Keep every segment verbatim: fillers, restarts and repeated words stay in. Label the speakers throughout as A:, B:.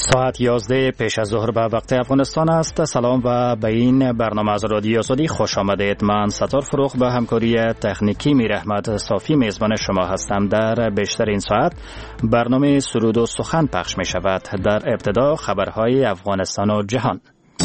A: ساعت یازده پیش از ظهر به وقت افغانستان است. سلام و به این برنامه از رادیو آزادی خوش آمدید. من ستار فروخ به همکاری تکنیکی میر احمد صافی میزبان شما هستم. در بیشتر این ساعت برنامه سرود و سخن پخش می شود. در ابتدا خبرهای افغانستان و جهان.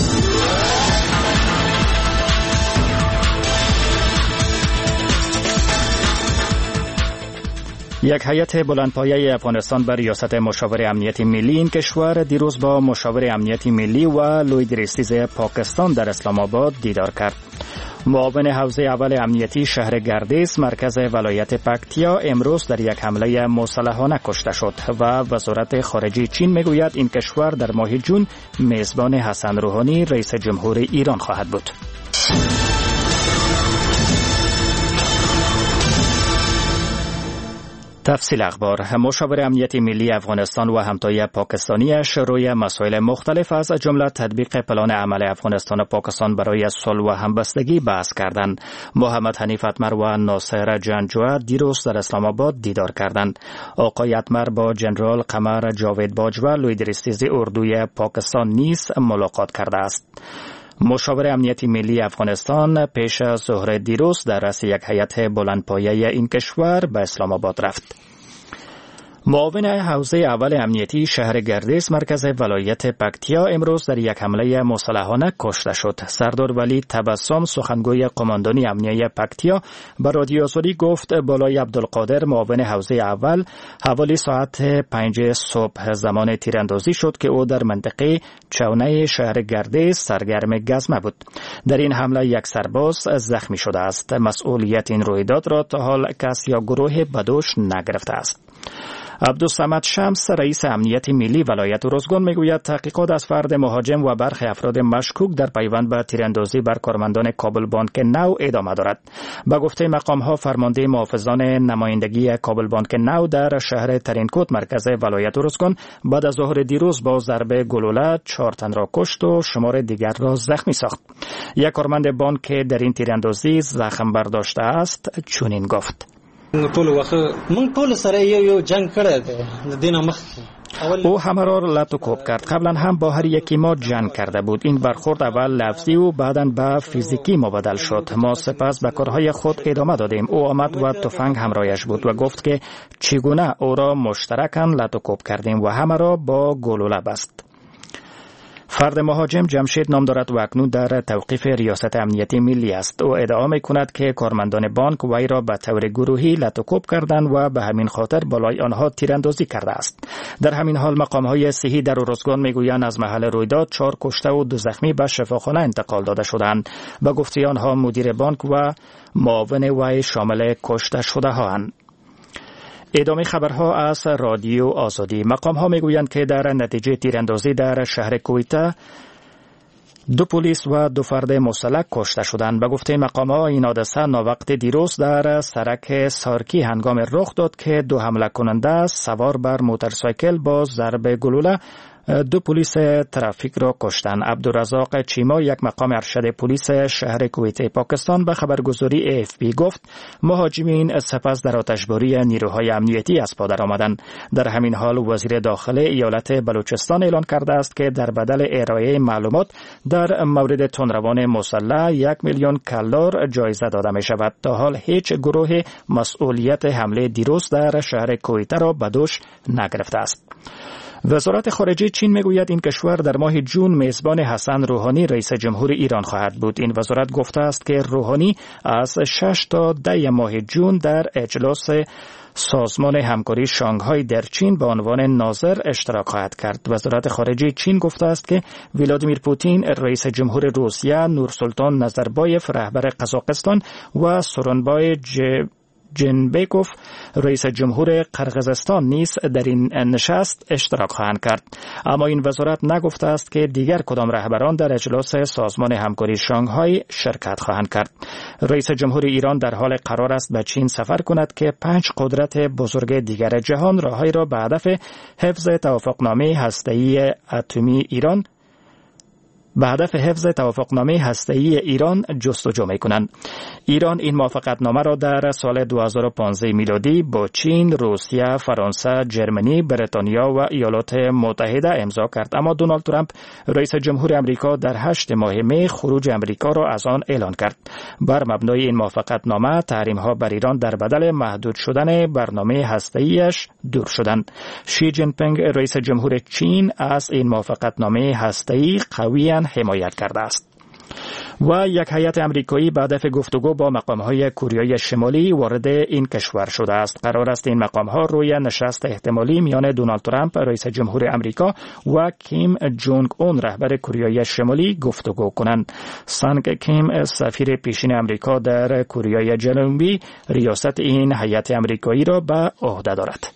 A: یک هیئت بلندپایه افغانستان بر ریاست مشاور امنیتی ملی این کشور دیروز با مشاور امنیتی ملی و لوی درستیز پاکستان در اسلام آباد دیدار کرد. معاون حوزه اول امنیتی شهر گردیز مرکز ولایت پکتیا امروز در یک حمله مسلحانه کشته شد و وزارت خارجه چین میگوید این کشور در ماه جون میزبان حسن روحانی رئیس جمهور ایران خواهد بود. تفصیل اخبار. مشاور امنیتی ملی افغانستان و همتای پاکستانیش روی مسائل مختلف از جمله تطبیق پلان عمل افغانستان و پاکستان برای صلح و همبستگی بحث کردند. محمد حنیف اتمر و ناصر جنگجو دیروز در اسلام آباد دیدار کردند. آقای اتمر با جنرال قمر جاوید باجوه لوی درستیز اردوی پاکستان نیز ملاقات کرده است. مشاور امنیتی ملی افغانستان پیش از ظهر دیروز در رأس یک هیئت بلندپایه این کشور به اسلام آباد رفت. معاون حوزه اول امنیتی شهر گردیز مرکز ولایت پکتیا امروز در یک حمله مسلحانه کشته شد. سردار ولی تبسم سخنگوی قماندانی امنیه پکتیا به رادیو آزادی گفت بالای عبدالقادر معاون حوزه اول حوالی ساعت پنج صبح زمان تیراندازی شد که او در منطقه چونه شهر گردیز سرگرم گزمه بود. در این حمله یک سرباز زخمی شده است. مسئولیت این رویداد را تا حال کس یا گروه بدوش نگرفته است. عبدالصمد شمس رئیس امنیت ملی ولایت ارزگان میگوید تحقیقات از فرد مهاجم و برخی افراد مشکوک در پیوند به تیراندازی بر کارمندان کابل بانک نو ادامه دارد. به گفته مقام‌ها فرمانده محافظان نمایندگی کابل بانک نو در شهر ترینکوت مرکز ولایت ارزگان بعد از ظهر دیروز با ضربه گلوله چهار تن را کشت و شمار دیگر را زخمی ساخت. یک کارمند بانک که در این تیراندازی زخم برداشته است چنین گفت:
B: ټول وخت مونږ ټول سره یو یو جنگ کړی دی د دینه مخکې.
A: او همه را لط و کوب کرد. قبلا هم با هر یکی ما جنگ کرده بود. این برخورد اول لفظی و بعداً به فیزیکی مبادل شد. ما سپس به کارهای خود ادامه دادیم. او آمد و تفنگ همراهش بود و گفت که چگونه او را مشترکاً لط و کوب کردیم و همه را با گلوله بست. فرد مهاجم جمشید نام دارد و اکنون در توقیف ریاست امنیتی ملی است. او ادعا می‌کند که کارمندان بانک وی را به طور گروهی لط و کوب کردند و به همین خاطر بالای آنها تیراندازی کرده است. در همین حال مقام‌های صحی در ارزگان میگویند از محل رویداد چهار کشته و دو زخمی به شفاخانه انتقال داده شدند. به گفته آنها مدیر بانک و معاون وی شامل کشته شده هاند. ادامه خبرها از رادیو آزادی. مقام ها میگویند که در نتیجه تیراندازی در شهر کویتا دو پلیس و دو فرد مسلح کشته شدند. به گفته مقام ها این حادثه ناوقت دیروز در سرک سارکی هنگام رخ داد که دو حمله کننده سوار بر موتورسایکل با ضرب گلوله دو پلیس ترافیک را کشتند. عبدالرزاق چیما یک مقام ارشد پلیس شهر کویت پاکستان به خبرگزاری ای اف پی گفت مهاجمین سپس در آتشباری نیروهای امنیتی از پا درآمدند. در همین حال وزیر داخله ایالت بلوچستان اعلان کرده است که در بدل ارائه معلومات در مورد تندروان مسلح یک میلیون کلار جایزه داده می شود. تا حال هیچ گروه مسئولیت حمله دیروز در شهر کویت را به دوش نگرفته است. وزارت خارجه چین میگوید این کشور در ماه جون میزبان حسن روحانی رئیس جمهور ایران خواهد بود. این وزارت گفته است که روحانی از شش تا ده ماه جون در اجلاس سازمان همکاری شانگهای در چین به عنوان ناظر اشتراک خواهد کرد. وزارت خارجه چین گفته است که ولادیمیر پوتین رئیس جمهور روسیه، نورسلطان نظربایف رهبر قزاقستان و سورونبای ج جنبکوف رئیس جمهور قرقیزستان نیز در این نشست اشتراک خواهند کرد. اما این وزارت نگفته است که دیگر کدام رهبران در اجلاس سازمان همکاری شانگهای شرکت خواهند کرد. رئیس جمهور ایران در حال قرار است به چین سفر کند که پنج قدرت بزرگ دیگر جهان راهی را به هدف حفظ توافقنامه هسته‌ای اتمی ایران به هدف حفظ توافقنامه هسته‌ای ایران جستجو می‌کنند. ایران این موافقتنامه را در سال دو هزار و پانزده میلادی با چین، روسیه، فرانسه، جرمنی، بریتانیا و ایالات متحده امضا کرد، اما دونالد ترامپ رئیس جمهور آمریکا در هشت ماه می خروج آمریکا را از آن اعلان کرد. بر مبنای این موافقتنامه تحریم‌ها بر ایران در بدل محدود شدن برنامه هسته‌ایش دور شدند. شی جین پینگ رئیس جمهور چین از این موافقتنامه هسته‌ای قویاً حمایت کرده است. و یک هیئت آمریکایی به هدف گفتگو با مقام‌های کره شمالی وارد این کشور شده است. قرار است این مقام‌ها روی نشست احتمالی میان دونالد ترامپ رئیس جمهور آمریکا و کیم جونگ اون رهبر کره شمالی گفتگو کنند. سانگ کیم سفیر پیشین آمریکا در کره جنوبی ریاست این هیئت آمریکایی را به عهده دارد.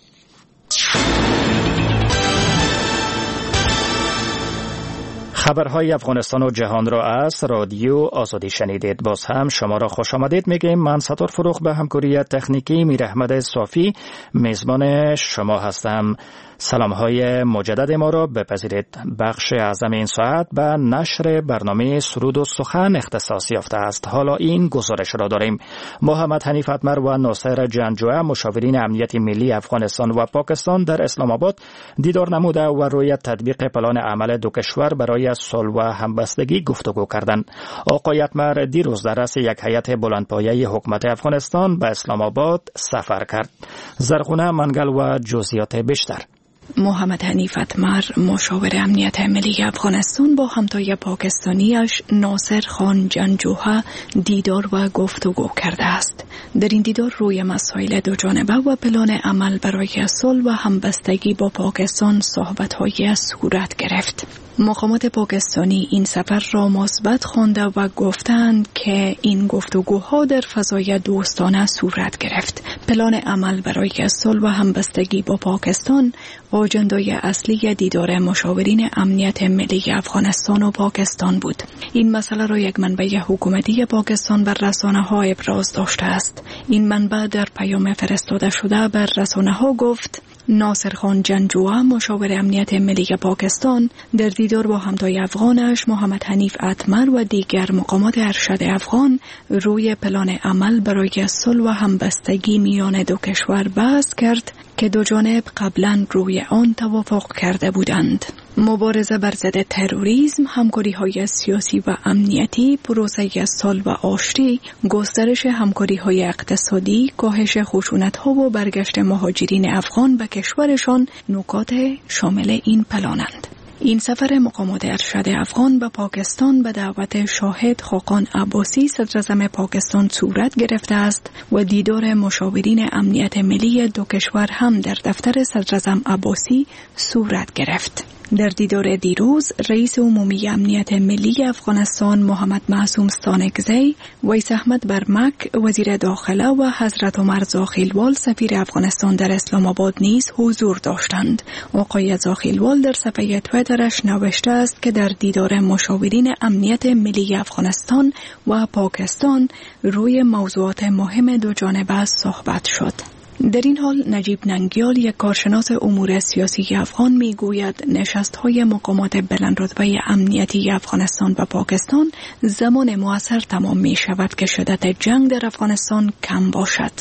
A: خبرهای افغانستان و جهان را از رادیو آزادی شنیدید. باز هم شما را خوش آمدید میگیم. من ستار فروخ به همکاری تکنیکی میر احمد صافی میزبان شما هستم. سلام های مجدد ما را بپذیرید. بخش اعظم این ساعت به نشر برنامه سرود و سخن اختصاص یافته است. حالا این گزارش را داریم. محمد حنیف اتمر و ناصر جنگجوی مشاورین امنیت ملی افغانستان و پاکستان در اسلام آباد دیدار نموده و روی تطبیق پلان عمل دو کشور برای صلح و همبستگی گفتگو کردند. آقای اتمر دیروز در رأس یک هیئت بلندپایه حکومت افغانستان به اسلام آباد سفر کرد. زرغونه منگل و جزئیات بیشتر.
C: محمد حنیف اتمر مشاور امنیت ملی افغانستان با همتای پاکستانیش ناصر خان جنگجوی دیدار و گفتگو کرده است. در این دیدار روی مسائل دو جانبه و پلان عمل برای صلح و همبستگی با پاکستان صحبت‌های صورت گرفت. مقامات پاکستانی این سفر را مثبت خوانده و گفتند که این گفتگوها در فضای دوستانه صورت گرفت. پلان عمل برای صلح و همبستگی با پاکستان آجندای اصلی دیدار مشاورین امنیت ملی افغانستان و پاکستان بود. این مسئله را یک منبع حکومتی پاکستان بر رسانه‌ها ابراز داشته است. این منبع در پیام فرستاده شده بر رسانه‌ها گفت: ناصر خان جنگجوی مشاور امنیت ملی پاکستان در دیدار با همتای افغانش محمد حنیف اتمر و دیگر مقامات ارشد افغان روی پلان عمل برای صلح و همبستگی میان دو کشور بحث کرد که دو جانب قبلا روی آن توافق کرده بودند. مبارزه بر ضد تروریسم، همکاری‌های سیاسی و امنیتی، پروسه صلح و آشتی، گسترش همکاری‌های اقتصادی، کاهش خشونت‌ها و برگشت مهاجرین افغان به کشورشان نکات شامل این پلانند. این سفر مقامات ارشد افغان به پاکستان به دعوت شاهد خاقان عباسی صدراعظم پاکستان صورت گرفته است و دیدار مشاورین امنیت ملی دو کشور هم در دفتر صدراعظم عباسی صورت گرفت. در دیدار دیروز رئیس عمومی امنیت ملی افغانستان محمد معصوم ستانکزی، ویس احمد برمک وزیر داخله و حضرت عمر زاخیلوال سفیر افغانستان در اسلام آباد نیز حضور داشتند. آقای زاخیلوال در صفحه توییترش نوشته است که در دیدار مشاورین امنیت ملی افغانستان و پاکستان روی موضوعات مهم دو جانبه صحبت شد. در این حال نجیب ننگیال، یک کارشناس امور سیاسی افغان، میگوید نشست‌های مقامات بلندرتبه امنیتی افغانستان و پاکستان زمان مؤثر تمام می شود که شدت جنگ در افغانستان کم باشد.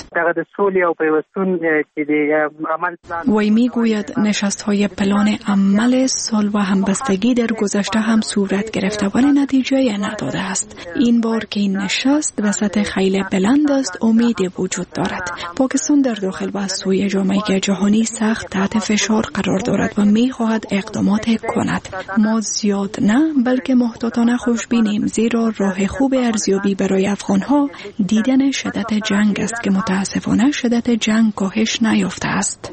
C: وی میگوید نشست‌های پلان عمل صلح و همبستگی در گذشته هم صورت گرفته ولی نتیجه نداده است. این بار که این نشست به سطح خیلی بلند است، امیدی وجود دارد. پاکستان در داخل و از سوی جامعه جهانی سخت تحت فشار قرار دارد و می خواهد اقدامات کند. ما زیاد نه بلکه محتاطانه خوشبینیم، زیرا راه خوب ارزیابی برای افغانها دیدن شدت جنگ است که متاسفانه شدت جنگ کاهش نیافته است.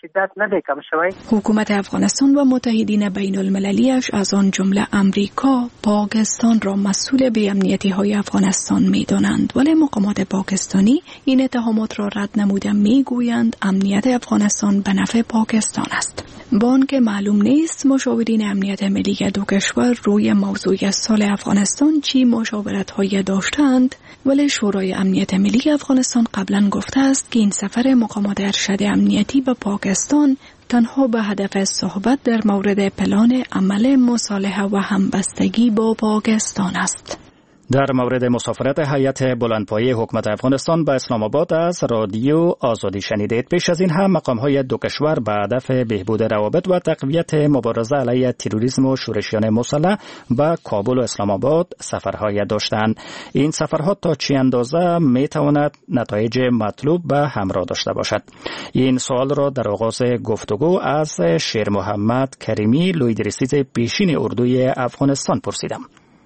C: حکومت افغانستان و متحدین بین المللیش از آن جمله امریکا پاکستان را مسئول بی امنیتی های افغانستان می دانند، ولی مقامات پاکستانی این اتهامات را رد نموده می گویند امنیت افغانستان به نفع پاکستان است. با آنکه معلوم نیست مشاورین امنیت ملی دو کشور روی موضوع صلح افغانستان چی مشاورت‌های داشتند، ولی شورای امنیت ملی افغانستان قبلا گفته است که این سفر مقامات ارشد امنیتی به پاکستان تنها به هدف صحبت در مورد پلان عمل مصالحه و همبستگی با پاکستان است.
A: در مورد مسافرت هیئت بلندپایه حکومت افغانستان به اسلام آباد از رادیو آزادی شنیدید. پیش از این هم مقام‌های دو کشور به هدف بهبود روابط و تقویت مبارزه علیه تروریسم و شورشیان مسلح به کابل و اسلام آباد سفرهای داشتند. این سفرها تا چه اندازه میتواند نتایج مطلوب به همراه داشته باشد؟ این سوال را در آغاز گفتگو از شیر محمد کریمی لویدرسیز پیشین اردوی افغانستان پرسیدم.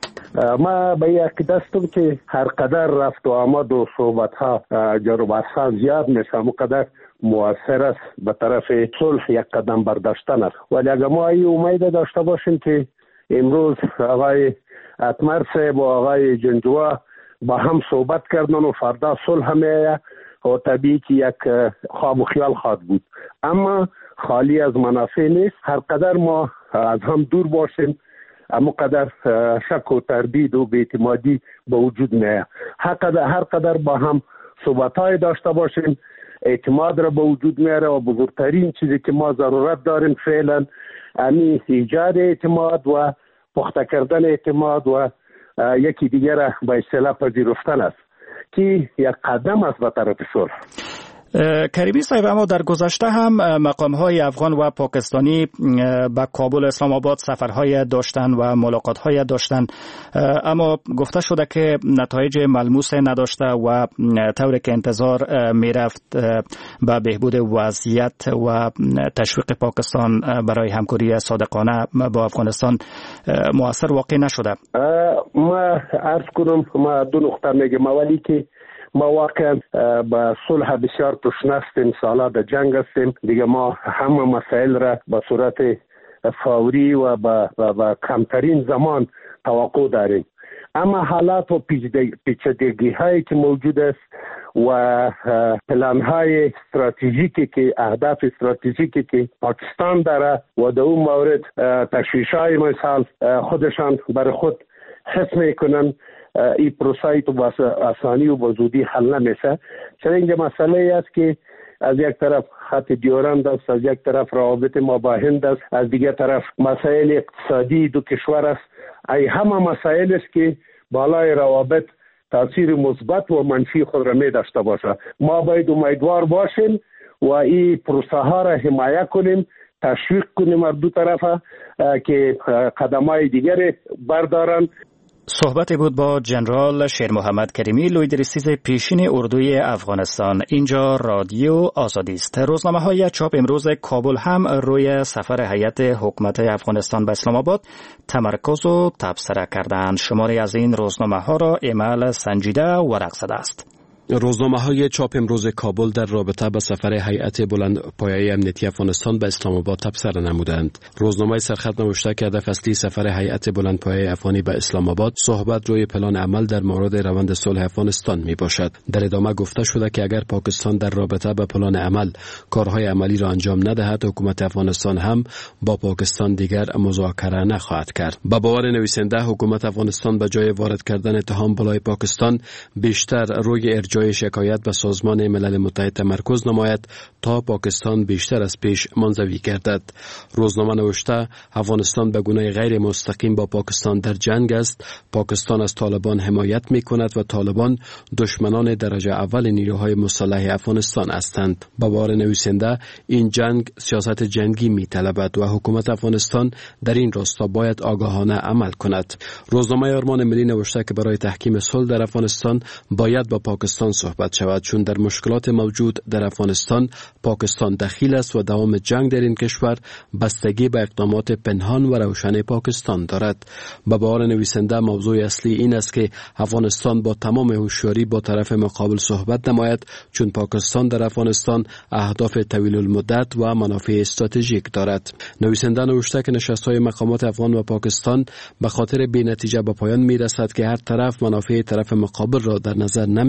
D: ما به عقیده هستم که هر قدر رفت و آمد و صحبت ها جر و بحث ها زیاد میشه همونقدر مؤثر است به طرف صلح یک قدم برداشتن است. ولی اگر ما این امید داشته باشیم که امروز آقای اتمر صاحب و آقای جنجوها با هم صحبت کردن و فردا صلح میآید و طبیعی که یک خواب و خیال خواهد بود، اما خالی از منافع نیست. هر قدر ما از هم دور باشیم اما قدر شک و تردید و بی‌اعتمادی به وجود میاد. هر قدر هر قدر با هم صحبت‌های داشته باشیم اعتماد را به وجود میاره و بزرگترین چیزی که ما ضرورت داریم فعلا همین ایجاد اعتماد و پخته کردن اعتماد و یکی دیگر را به اصطلاح پذیرفتن است که یک قدم است به طرف صلح.
A: کریمی صاحب، اما در گذشته هم مقام‌های افغان و پاکستانی به کابل اسلام آباد سفرهای داشتن و ملاقات‌های داشتن، اما گفته شده که نتایج ملموس نداشته و طوری که انتظار میرفت به بهبود وضعیت و تشویق پاکستان برای همکاری صادقانه با افغانستان مؤثر واقع نشده.
D: ما عرض کنم ما دو نقطه میگم. اولی که ما واقعا با صلح بسیار تشنه هستیم، سالا در جنگ هستیم دیگه. ما همه مسائل را به صورت فوری و با, با, با کمترین زمان توقع داریم، اما حالات و پیچیدگی هایی که موجود است و پلان های استراتژیکی که اهداف استراتژیکی که پاکستان داره و در اون مورد تشویش های مثال خودشان برای خود حس میکنن این پروسه تو با آسانی و با زودی حل نمیشه. چرا اینجا مسئله است که از یک طرف خط دیورند است، از یک طرف روابط ماباهند است، از دیگر طرف مسائل اقتصادی دو کشور است. ای همه مسائل است که بالای روابط تاثیر مثبت و منفی خود را می داشته باشه. ما باید امیدوار باشیم و این پروسه ها را حمایت کنیم، تشویق کنیم از دو طرفه که قدمای دیگر بردارن.
A: صحبتی بود با جنرال شیر محمد کریمی لویدرسیز پیشین اردوی افغانستان. اینجا رادیو آزادی است. روزنامه های چاپ امروز کابل هم روی سفر هیئت حکومت افغانستان به اسلام آباد تمرکز و تبصره کردند. شماری از این روزنامه ها را ایمیل سنجیده ورق زده است.
E: روزنامه های چاپ امروز کابل در رابطه با سفر هیئت بلندپایه امنیتی افغانستان به اسلام آباد تبصره نمودند. روزنامه سرخط نوشته که هدف اصلی سفر هیئت بلندپایه افغانی به اسلام آباد صحبت روی پلان عمل در مورد روند صلح افغانستان می باشد. در ادامه گفته شده که اگر پاکستان در رابطه با پلان عمل کارهای عملی را انجام ندهد، حکومت افغانستان هم با پاکستان دیگر مذاکره نخواهد کرد. با باور نویسنده، حکومت افغانستان به جای وارد کردن اتهام بالای پاکستان بیشتر روی جای شکایت به سازمان ملل متحد تمرکز نماید تا پاکستان بیشتر از پیش منزوی گردد. روزنامه نوشته افغانستان به گونه غیر مستقیم با پاکستان در جنگ است. پاکستان از طالبان حمایت می کند و طالبان دشمنان درجه اول نیروهای مسلح افغانستان هستند. با باور نویسنده این جنگ سیاست جنگی می طلبد و حکومت افغانستان در این راستا باید آگاهانه عمل کند. روزنامه آرمان ملی نوشته که برای تحکیم صلح در افغانستان باید با پاکستان صحبت شود، چون در مشکلات موجود در افغانستان پاکستان دخیل است و دوام جنگ در این کشور بستگی به اقدامات پنهان و روشن پاکستان دارد. با باور نویسنده موضوع اصلی این است که افغانستان با تمام هوشیاری با طرف مقابل صحبت نماید، چون پاکستان در افغانستان اهداف طویل المدت و منافع استراتژیک دارد. نویسنده نوشته که نشست‌های مقامات افغان و پاکستان به خاطر بی‌نتیجه به پایان می‌رسد که هر طرف منافع طرف مقابل را در نظر نمی‌گیرند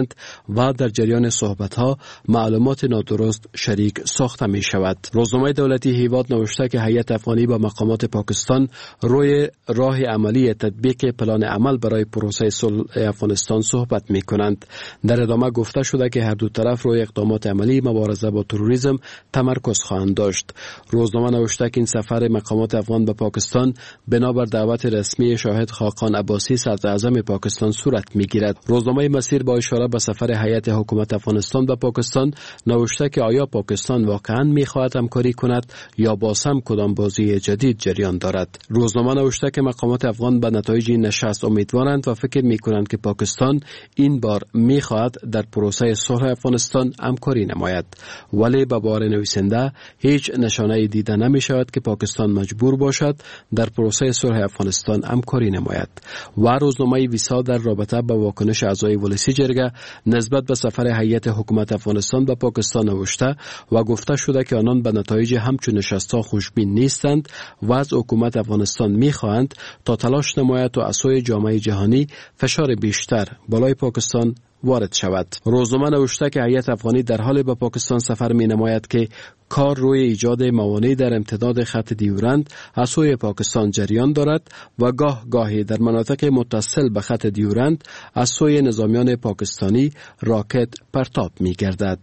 E: کنند و در جریان صحبت‌ها معلومات نادرست شریک ساخته می شود. روزنامه دولتی هیواد نوشته که هیئت افغانی با مقامات پاکستان روی راه عملی تطبیق پلان عمل برای پروسه صلح افغانستان صحبت می کنند. در ادامه گفته شده که هر دو طرف روی اقدامات عملی مبارزه با تروریسم تمرکز خواهند داشت. روزنامه نوشته که این سفر مقامات افغان به پاکستان بنابر دعوت رسمی شاهد خاقان عباسی صدر اعظم پاکستان صورت می گیرد. روزنامه مسیر با اشاره به سفر هیئت حکومت افغانستان به پاکستان نوشته که آیا پاکستان واقعا می خواهد همکاری کند یا باز هم کدام بازی جدید جریان دارد. روزنامه نوشته که مقامات افغان به نتایج این نشست امیدوارند و فکر می کنند که پاکستان این بار می خواهد در پروسه صلح افغانستان همکاری نماید، ولی به باور نویسنده هیچ نشانه دیده نمی شود که پاکستان مجبور باشد در پروسه صلح افغانستان همکاری نماید. و روزنامه ویسا در رابطه با واکنش اعضای ولسی جرگه نسبت به سفر هیئت حکومت افغانستان به پاکستان نوشته و گفته شده که آنان به نتایج همچون نشست‌ها خوشبین نیستند و از حکومت افغانستان می‌خواهند تا تلاش نماید و از سوی جامعه جهانی فشار بیشتر بالای پاکستان وارد شود. روزنامه نوشته که هیئت افغانی در حال به پاکستان سفر می نماید که کار روی ایجاد موانع در امتداد خط دیورند از سوی پاکستان جریان دارد و گاه گاهی در مناطق متصل به خط دیورند از سوی نظامیان پاکستانی راکت پرتاب می گردد.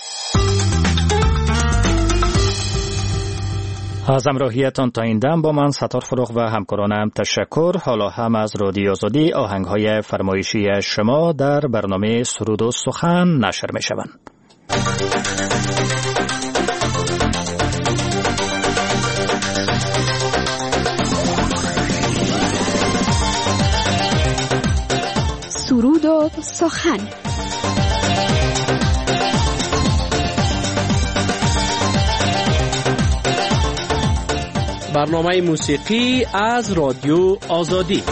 A: از همراهیتان تا این دم با من ستار فروغ و همکارانم تشکر. حالا هم از رادیو آزادی آهنگ‌های فرمایشی شما در برنامه سرود و سخن نشر می‌شوند.
C: سرود و سخن.
E: برنامه موسیقی از رادیو آزادی.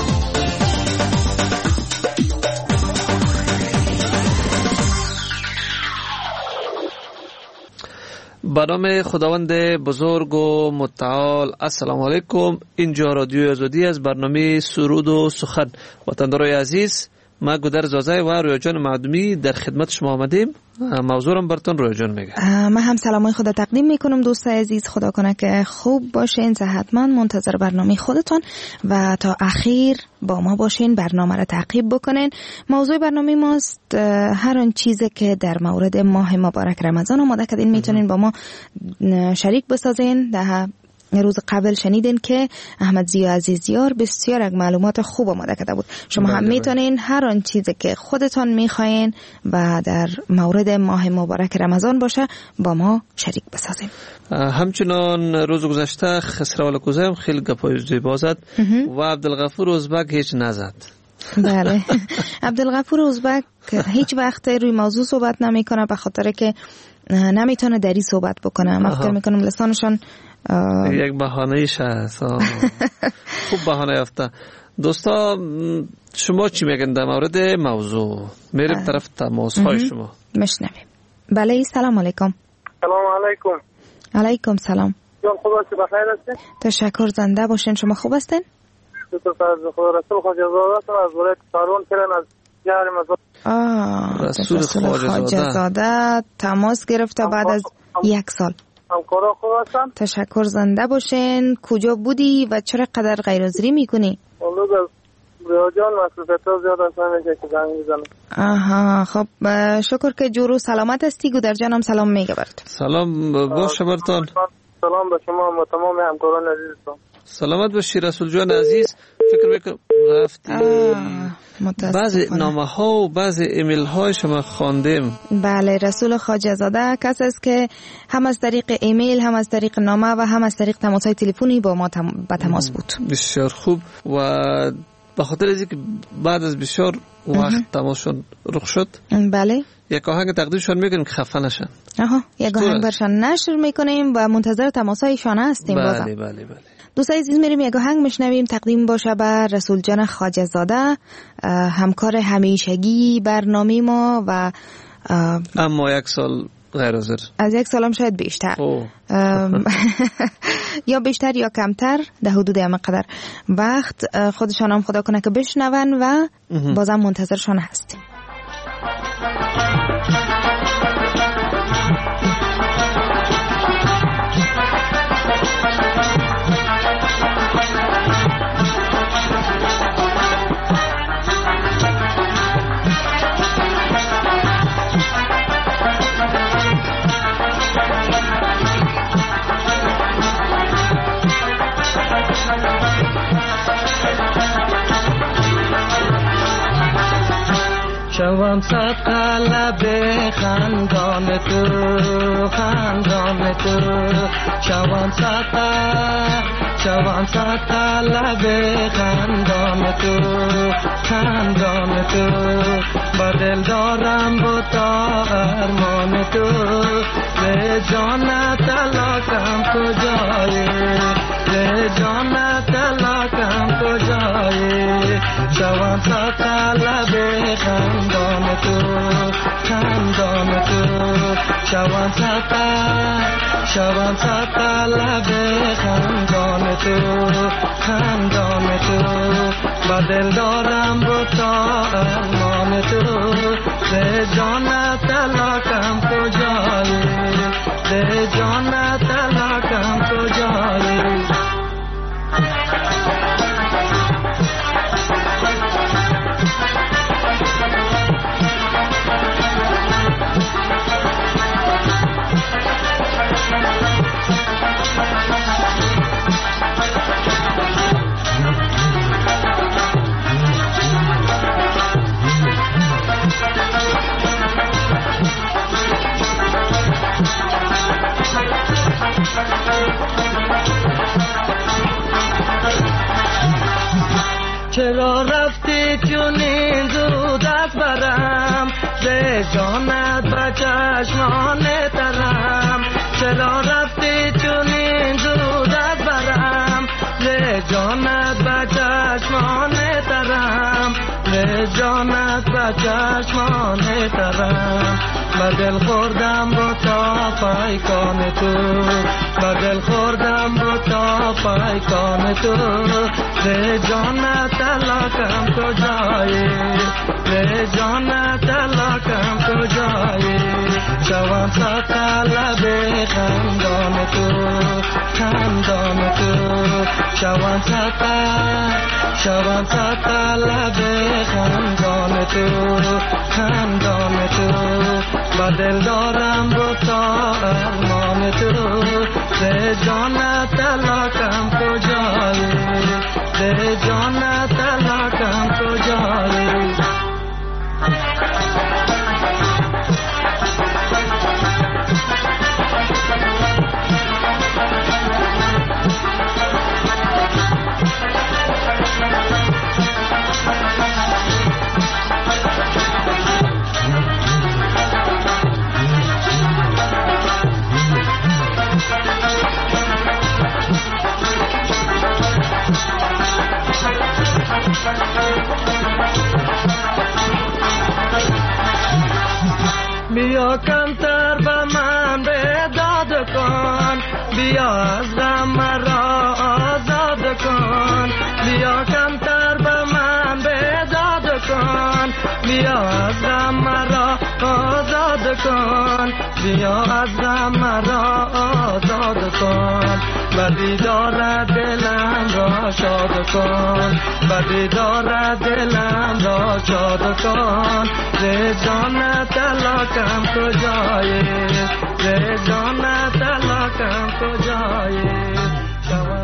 F: به نام خداوند بزرگ و متعال. السلام علیکم. اینجا رادیو آزادی از برنامه سرود و سخن. وطندارای عزیز، ما گودر زازای و رویا جان معدومی در خدمت شما آمدیم. موضوعم براتون رویا جان میگه.
C: من هم سلامای خدا تقدیم میکنم دوستای عزیز. خدا کنه که خوب باشین، صحتمند، منتظر برنامه خودتون و تا اخیر با ما باشین، برنامه را تعقیب بکنین. موضوع برنامه ماست هر آن چیزی که در مورد ماه مبارک رمضان آماده کردین میتونین با ما شریک بسازین. ده روز قبل شنیدین که احمد زیا عزیزیار بسیار یک معلومات خوب آماده کرده بود. شما هم میتونین هر آن چیزی که خودتان میخواین و در مورد ماه مبارک رمضان باشه با ما شریک بسازین.
F: همچنان روز گذشته خسرو لکوزه هم خیلی گپای زیبا زد و عبدالغفور ازبک هیچ نزد.
C: بله، عبدالغفور ازبک هیچ وقت روی موضوع صحبت نمیکنه به خاطر که نمیتونه دری صحبت بکنه. من فکر میکنم لسانشان
F: یک بهانه‌ایش هست. خوب بهانه یافته. دوستا شما چی میگن در مورد موضوع؟ میریم طرف تماس های شما
C: مشنویم. بله، سلام علیکم.
G: سلام علیکم.
C: علیکم سلام.
G: جان خوب هستی؟ بخیر هستی؟
C: تشکر، زنده باشین. شما خوب هستین؟
G: تو فرض خدا رسول خواجه زاده از ولایت سارون کردن از شهر مزار.
C: آه،
F: رسول
C: خواجه زاده تماس گرفته بعد از یک سال.
G: همکارا خوب هستن؟
C: تشکر، زنده باشین. کجا بودی و چرا قدر غیرحاضری میکنی؟
G: اولوز از ریاجان مسئولیت‌ها زیاد است نمیشه که زنگ میزنم.
C: آها، خب شکر که جور و سلامت هستی. گودر جانم سلام میگه برات.
F: سلام باشه برتان.
G: سلام به شما و تمام همکاران عزیزتون.
F: سلامت باشی رسول جان عزیز. فکر میکنم رفتی بعضی نامه ها و بعضی ایمیل های شما خواندیم.
C: بله، رسول خواجه زاده کس است که هم از طریق ایمیل، هم از طریق نامه و هم از طریق تماس های تلفنی با ما تم... به تماس بود.
F: بسیار خوب. و به خاطر از اینکه بعد از بسیار وقت تماسشون رخ شد،
C: بله،
F: یک آهنگ تقدیمشون میکنیم که خفه نشن.
C: آها، یک آهنگ برشان نشر میکنیم و منتظر تماس هایشان هستیم.
F: بله
C: بازم.
F: بله بله.
C: دوستای عزیز، میریم یک آهنگ میشنویم تقدیم باشه بر رسول جان خواجه زاده، همکار همیشگی برنامه ما و
F: اما یک سال غیر حاضر.
C: از یک سال هم شاید بیشتر یا بیشتر یا کمتر، در حدود همه قدر وقت. خودشان هم خدا کنه که بشنون و بازم منتظرشان هستیم.
H: شوم صد قلب خندان تو خندان تو شوم صد شوم صد قلب خندان تو خندان تو با دل دارم با تا ارمان تو به جان تلاکم کجایی به جان تلاکم کجایی شوم صد قلب خندان تو خندان تو شوم صد شوم صد قلب خندان تو خندان تو با دل دارم با تا ارمان تو به جان تلاکم کجایی به جان تلاکم کجایی چرا رفتی چونین زود از برم به جانت با چشمان ترم چرا رفتی چونین زود از برم به جانت با چشمان ترم به جانت با چشمان ترم با دل خوردم با تا پیکان تو با دل خوردم با تا پیکان تو به جانت تلاکم کجایی به جانت تلاکم کجایی شوم صد قلب خندان تو خندان تو شوم صد شوم صد قلب خندان تو خندان تو با دل دارم با تا ارمان تو به جانت تلاکم کجایی به جانت تلاکم کجایی بیا کمتر به من بیداد کن بیا از غم مرا آزاد کن بیا کمتر به من بیداد کن بیا از غم مرا آزاد کن بیا از غم مرا آزاد کن و دیدار دلم را شاد کن و دیدار دلم را شاد کن به جان تلاکم کجایی به جان تلاکم کجایی شوم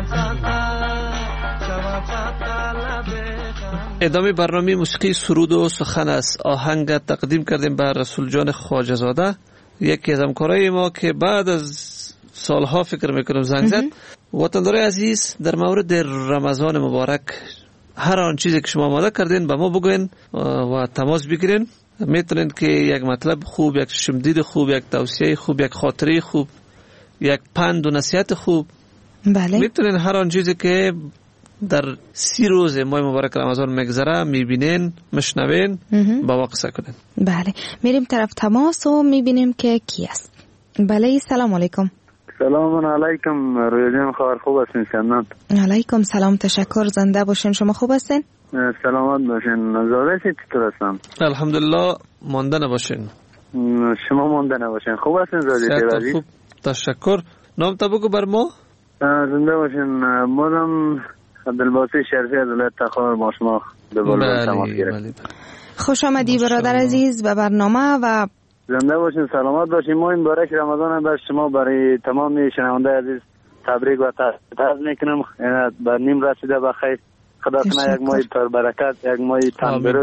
F: ادامه برنامه موسیقی سرود و سخن است. آهنگ تقدیم کردیم به رسول جان خواجه زاده، یکی از همکارای ما که بعد از سالها فکر میکنم زنگ زد. وطندارای عزیز، در مورد رمضان مبارک هر آن چیزی که شما آماده کردین به ما بگوین و تماس بگیرین. میتونین که یک مطلب خوب، یک شمدید خوب، یک توصیه خوب، یک خاطره خوب، یک پند و نصیحت خوب،
C: بله،
F: میتونین هر آن چیزی که در سی روز ماه مبارک رمضان میگذره میبینین، مشنوین، با ما قصه کنین.
C: بله، میریم طرف تماس و میبینیم که کی است. بله، سلام علیکم.
I: سلام علیکم رویا جان، خبر خوب هستین؟ سلام
C: علیکم. سلام، تشکر، زنده باشین. شما خوب هستین؟
I: سلامت باشین. زاده چطور هستم؟
F: الحمدلله، مانده نباشین.
I: شما مانده نباشین. خوب هستین زاده؟
F: خوب، تشکر. نام تا بگو بر ما.
I: زنده باشین. مادم عبدالباسط شریفی از ولایت تخار با شما به بلبل تماس گرفتیم.
C: خوش آمدی برادر عزیز به برنامه و
I: زنده باشین، سلامت باشین. ما این مبارک رمضان بر شما برای تمام شنونده عزیز تبریک و تهنیت میکنم. بر نیم رسیده بخیر. خدا کنه یک ماه پر برکت، یک ماه تندرست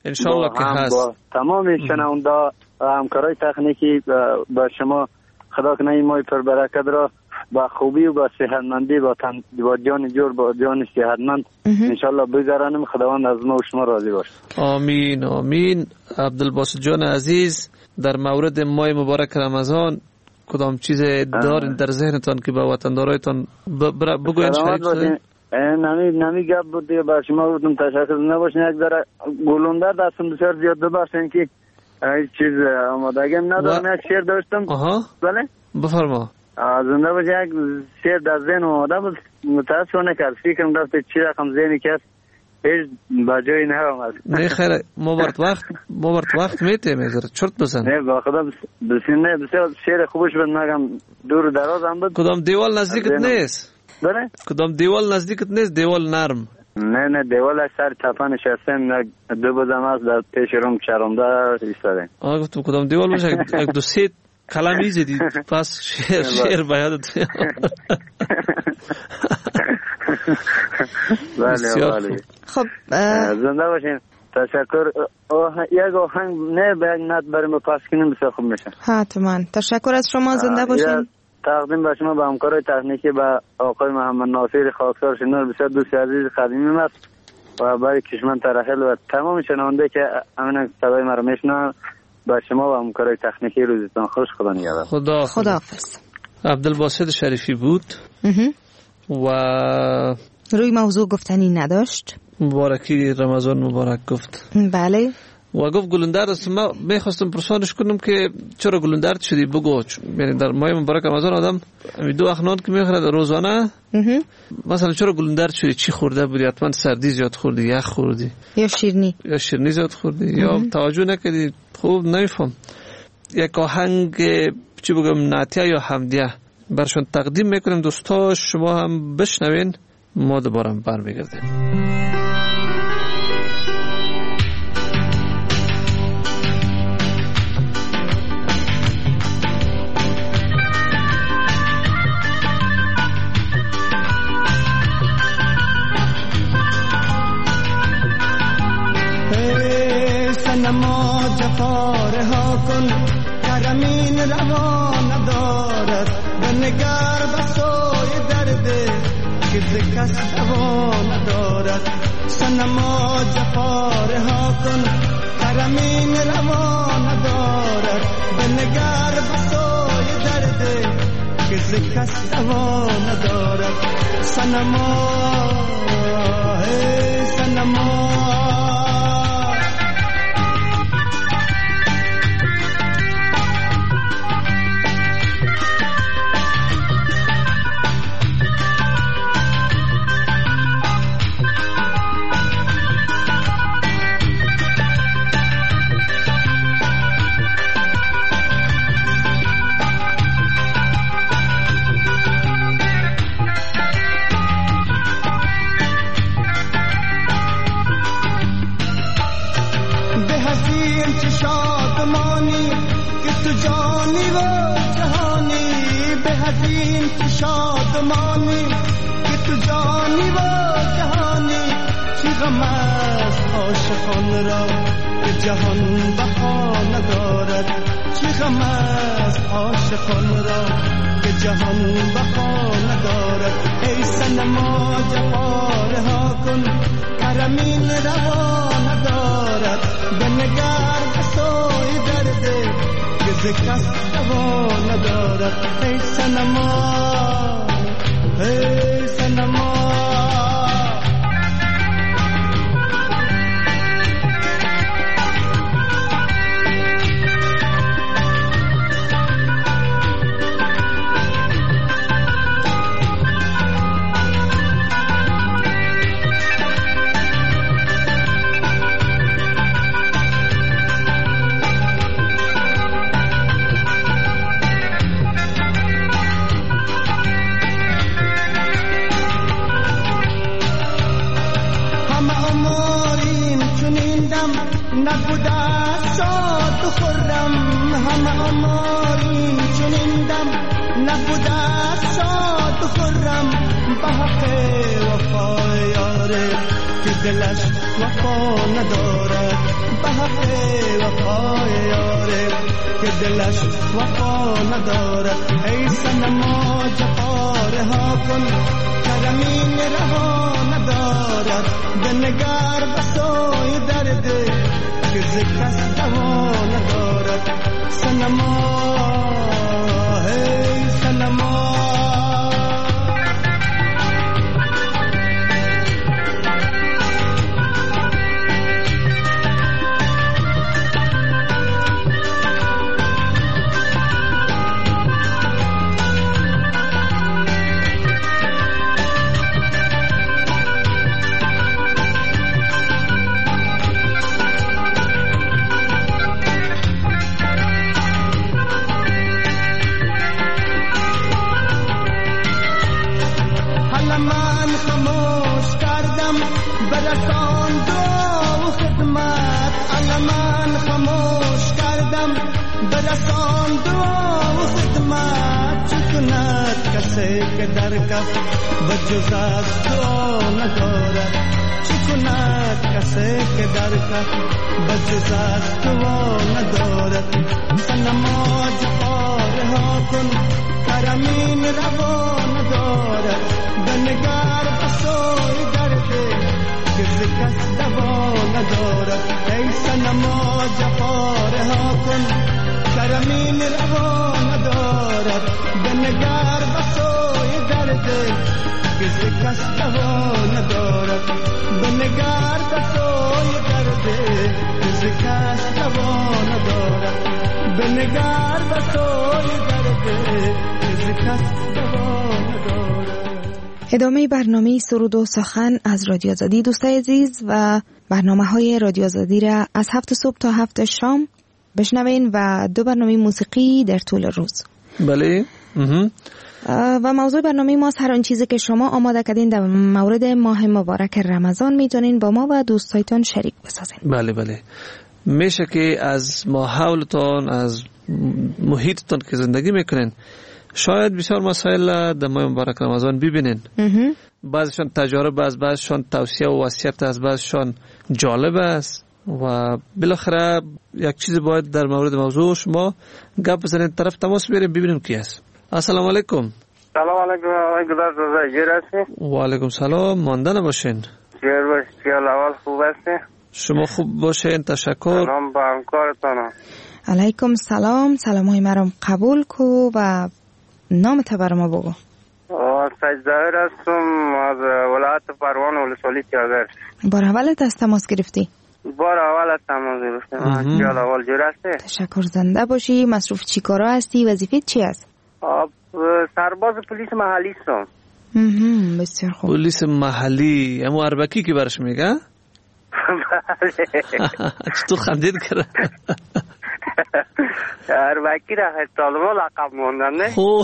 F: انشالله که هست.
I: با تمام شنونده همکارای تکنیکی با شما خدا کنه مای پر برکت را با خوبی و با صحتمندی با تن با جان جور با جان صحتمند انشالله بگذرانیم. خداوند از ما و شما راضی باشه.
F: آمین آمین. عبدالباسط جان عزیز، در مورد ماه مبارک رمضان کدام چیز دارین در ذهنتان که با وطندارایتان بگوین شریک شدین؟
I: نمی نمی گپ بود دیگه با شما بودم تشکر نباشین. یک ذره گلوندر دستم بسیار زیاد ببخشین که هیچ چیز آمادگی ندارم. یک شعر داشتم.
F: آها
I: بله
F: بفرما.
I: زنده باشه. یک شعر در ذهن آماده بود متاسفانه که فکرم رفت چی رقم ذهنی که هیچ بجایی نرم.
F: نه خیر ما برد وقت ما برد وقت میته میذاره چرت بزن.
I: نه با خدا بسیار بسیار شعر خوبش بود. مگم دور دراز هم بود.
F: کدام دیوال نزدیکت نیست؟
I: بله
F: کدام دیوال نزدیکت نیست؟ دیوال نرم.
I: نه نه دیوال سر تپه نشستم. دو بزم از در پیش روم چرمده ایستادم.
F: آه گفتم کدام دیوال باشه یک دو سه کلام ایزدی پس شعر شعر بیادت.
I: بله بله.
J: خب
I: زنده باشین. تشکر. یک آهنگ نه به یک نت برای ما پس کنیم بسیار خوب میشه.
J: حتما. تشکر از شما. زنده باشین.
I: تقدیم به شما به همکارای تکنیکی به آقای محمد ناصر خاکسار شنور بسیار دوست عزیز قدیمی است و برای کشمن ترحل و تمام شنونده که امین صدای ما رو میشنون به شما و همکارای تکنیکی روزتون خوش. خدا نگهدار.
F: خدا
J: خداحافظ.
F: عبدالباسط شریفی بود و
J: روی موضوع گفتنی نداشت.
F: مبارکی رمضان مبارک گفت.
J: بله.
F: و گفت گلوندر است. ما میخواستم پرسانش کنم که چرا گلوندر شدی بگو. یعنی در ماه مبارک رمضان آدم دو اخنان که میخوره روزانه مثلا چرا گلوندر شدی؟ چی خورده بودی؟ حتما سردی زیاد خوردی، یخ خوردی
J: یا شیرینی
F: یا شیرینی زیاد خوردی یا توجه نکردی. خوب نمیفهم. یک آهنگ چی بگم نعتیه یا حمدیه برشون تقدیم میکنیم دوستا، شما هم بشنوین. ما دوباره برمیگردیم.
H: نما جفاره ها کن کرمین روان دارد بنگر بسوی درد که ز کس روان دارد. سنما جفاره ها کن کرمین روان دارد بنگر بسوی درد که ز کس روان دارد. سنما ای سنما شادمانی که تو جانی و جهانی. چی غم است عاشقان را که جهان بها ندارد. چی غم است عاشقان را که جهان بها ندارد. ای صنما جفاره ها کن کرمین روا ندارد. بنگر به سوی درد که ز کس روا ندارد. ای صنما ای صنما نبوده ساد خورم. همه آماریم چنین دم نبوده شاد خرم به حق وفای یاره که دلش وفا ندارد به حق وفای یاره که دلش وفا ندارد ای صنما جفا رها کن کرمین رها ندارد بنگر بسوی درد که ز کس دوا ندارد صنما ای صنما که در کف بجز از دعا ندارد چی کند کسی که در کف بجز از دعا ندارد صنما جفا رها کن کرمین روا ندارد بنگر بسوی درد که ز کس دوا ندارد ای صنما جفا رها کن کرمین روا ندارد بنگر بسوی درد که ز کس دوا ندارد بنگر بسوی درد که ز کس دوا ندارد بنگر بسوی درد که ز کس دوا ندارد.
J: ادامه برنامه سرود و سخن از رادیو آزادی دوستای عزیز و برنامه های رادیو آزادی را از هفت صبح تا هفت شام بشنوین و دو برنامه موسیقی در طول روز.
F: بله.
J: و موضوع برنامه ما هر آن چیزی که شما آماده کردین در مورد ماه مبارک رمضان میتونین با ما و دوستایتون شریک بسازین.
F: بله بله. میشه که از ماحولتون، از محیطتون که زندگی میکنین شاید بسیار مسائل در ماه مبارک رمضان ببینین. بعضشان تجارب است، بعضشان توصیه و وصیت است، بعضشان جالب است و بالاخره یک چیز باید در مورد موضوع شما گپ بزنین، طرف تماس بیاریم ببینیم کی است. السلام علیکم.
G: سلام علیکم آقای گلار روزه جیر هستی؟
F: و علیکم سلام، مانده نباشین.
G: جیر باش، سیال اول خوب هستی؟
F: شما خوب باشین، تشکر.
G: سلام با همکارتانم.
J: علیکم سلام، سلام های مرام قبول کو و نام تا بر ما بگو.
G: سید ظاهر هستم از ولایت پروان ولسوالی تیاگر.
J: بار اولت از تماس گرفتی؟
G: بار اول از تماس گرفتم. سیال اول جیر هستی؟
J: تشکر، زنده باشی. مصروف چی کارا هستی؟ وظیفت چی است؟
G: سرباز پلیس محلی هستم.
J: بسیار خوب.
F: پلیس محلی، اما اربکی که برش میگه؟ چطور خندید کرد؟
G: اربکی را طالبا لقب موندن نه؟
F: خوب.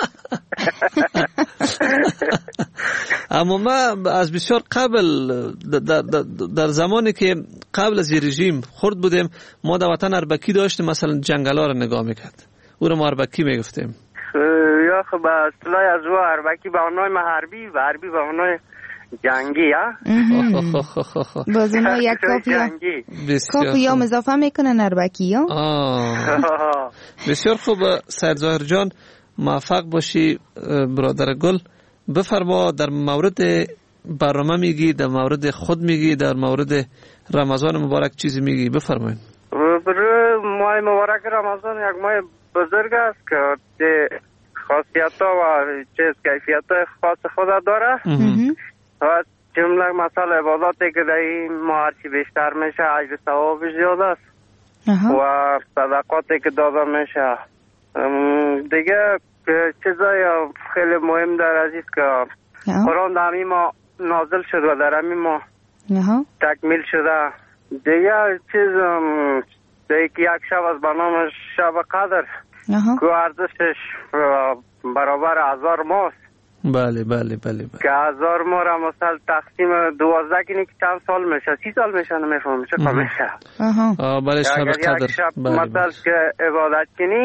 F: اما ما از بسیار قبل در, در, در زمانی که قبل از رژیم خرد بودیم ما در وطن اربکی داشتیم، مثلا جنگلا را نگاه میکرد، او را ما اربکی میگفتیم.
G: یا خب به اصطلاح از او اربکی به اونای حربی و حربی به اونای جنگی ها.
J: باز اونا یک کافی کافی هم اضافه میکنن اربکی ها.
F: بسیار خوب سید ظاهر جان، موفق باشی برادر گل. بفرما در مورد برنامه میگی، در مورد خود میگی، در مورد رمضان مبارک چیزی میگی، بفرمایید.
G: ماه مبارک رمضان یک ماه بزرگ است که خاصیت ها و چیز کیفیت خاص خود داره و جمله مثلا عباداتی که در این ماه هرچی بیشتر میشه اجر ثوابش زیاد است و صدقاتی که داده میشه. دیگه چیزای خیلی مهم در عزیز که قرآن در همین ماه نازل شد و در همین ماه تکمیل شده. دیگه چیز دیگه یک شب از برنامه شب قدر که ارزشش برابر هزار ماست.
F: بله بله بله بله.
G: که هزار ماه را مثلا تقسیم دوازده کنی که چند سال میشه؟ سی سال میشه نمیفهم چه میشه.
F: آها. بله شب قدر.
G: یک شب مثلا که عبادت کنی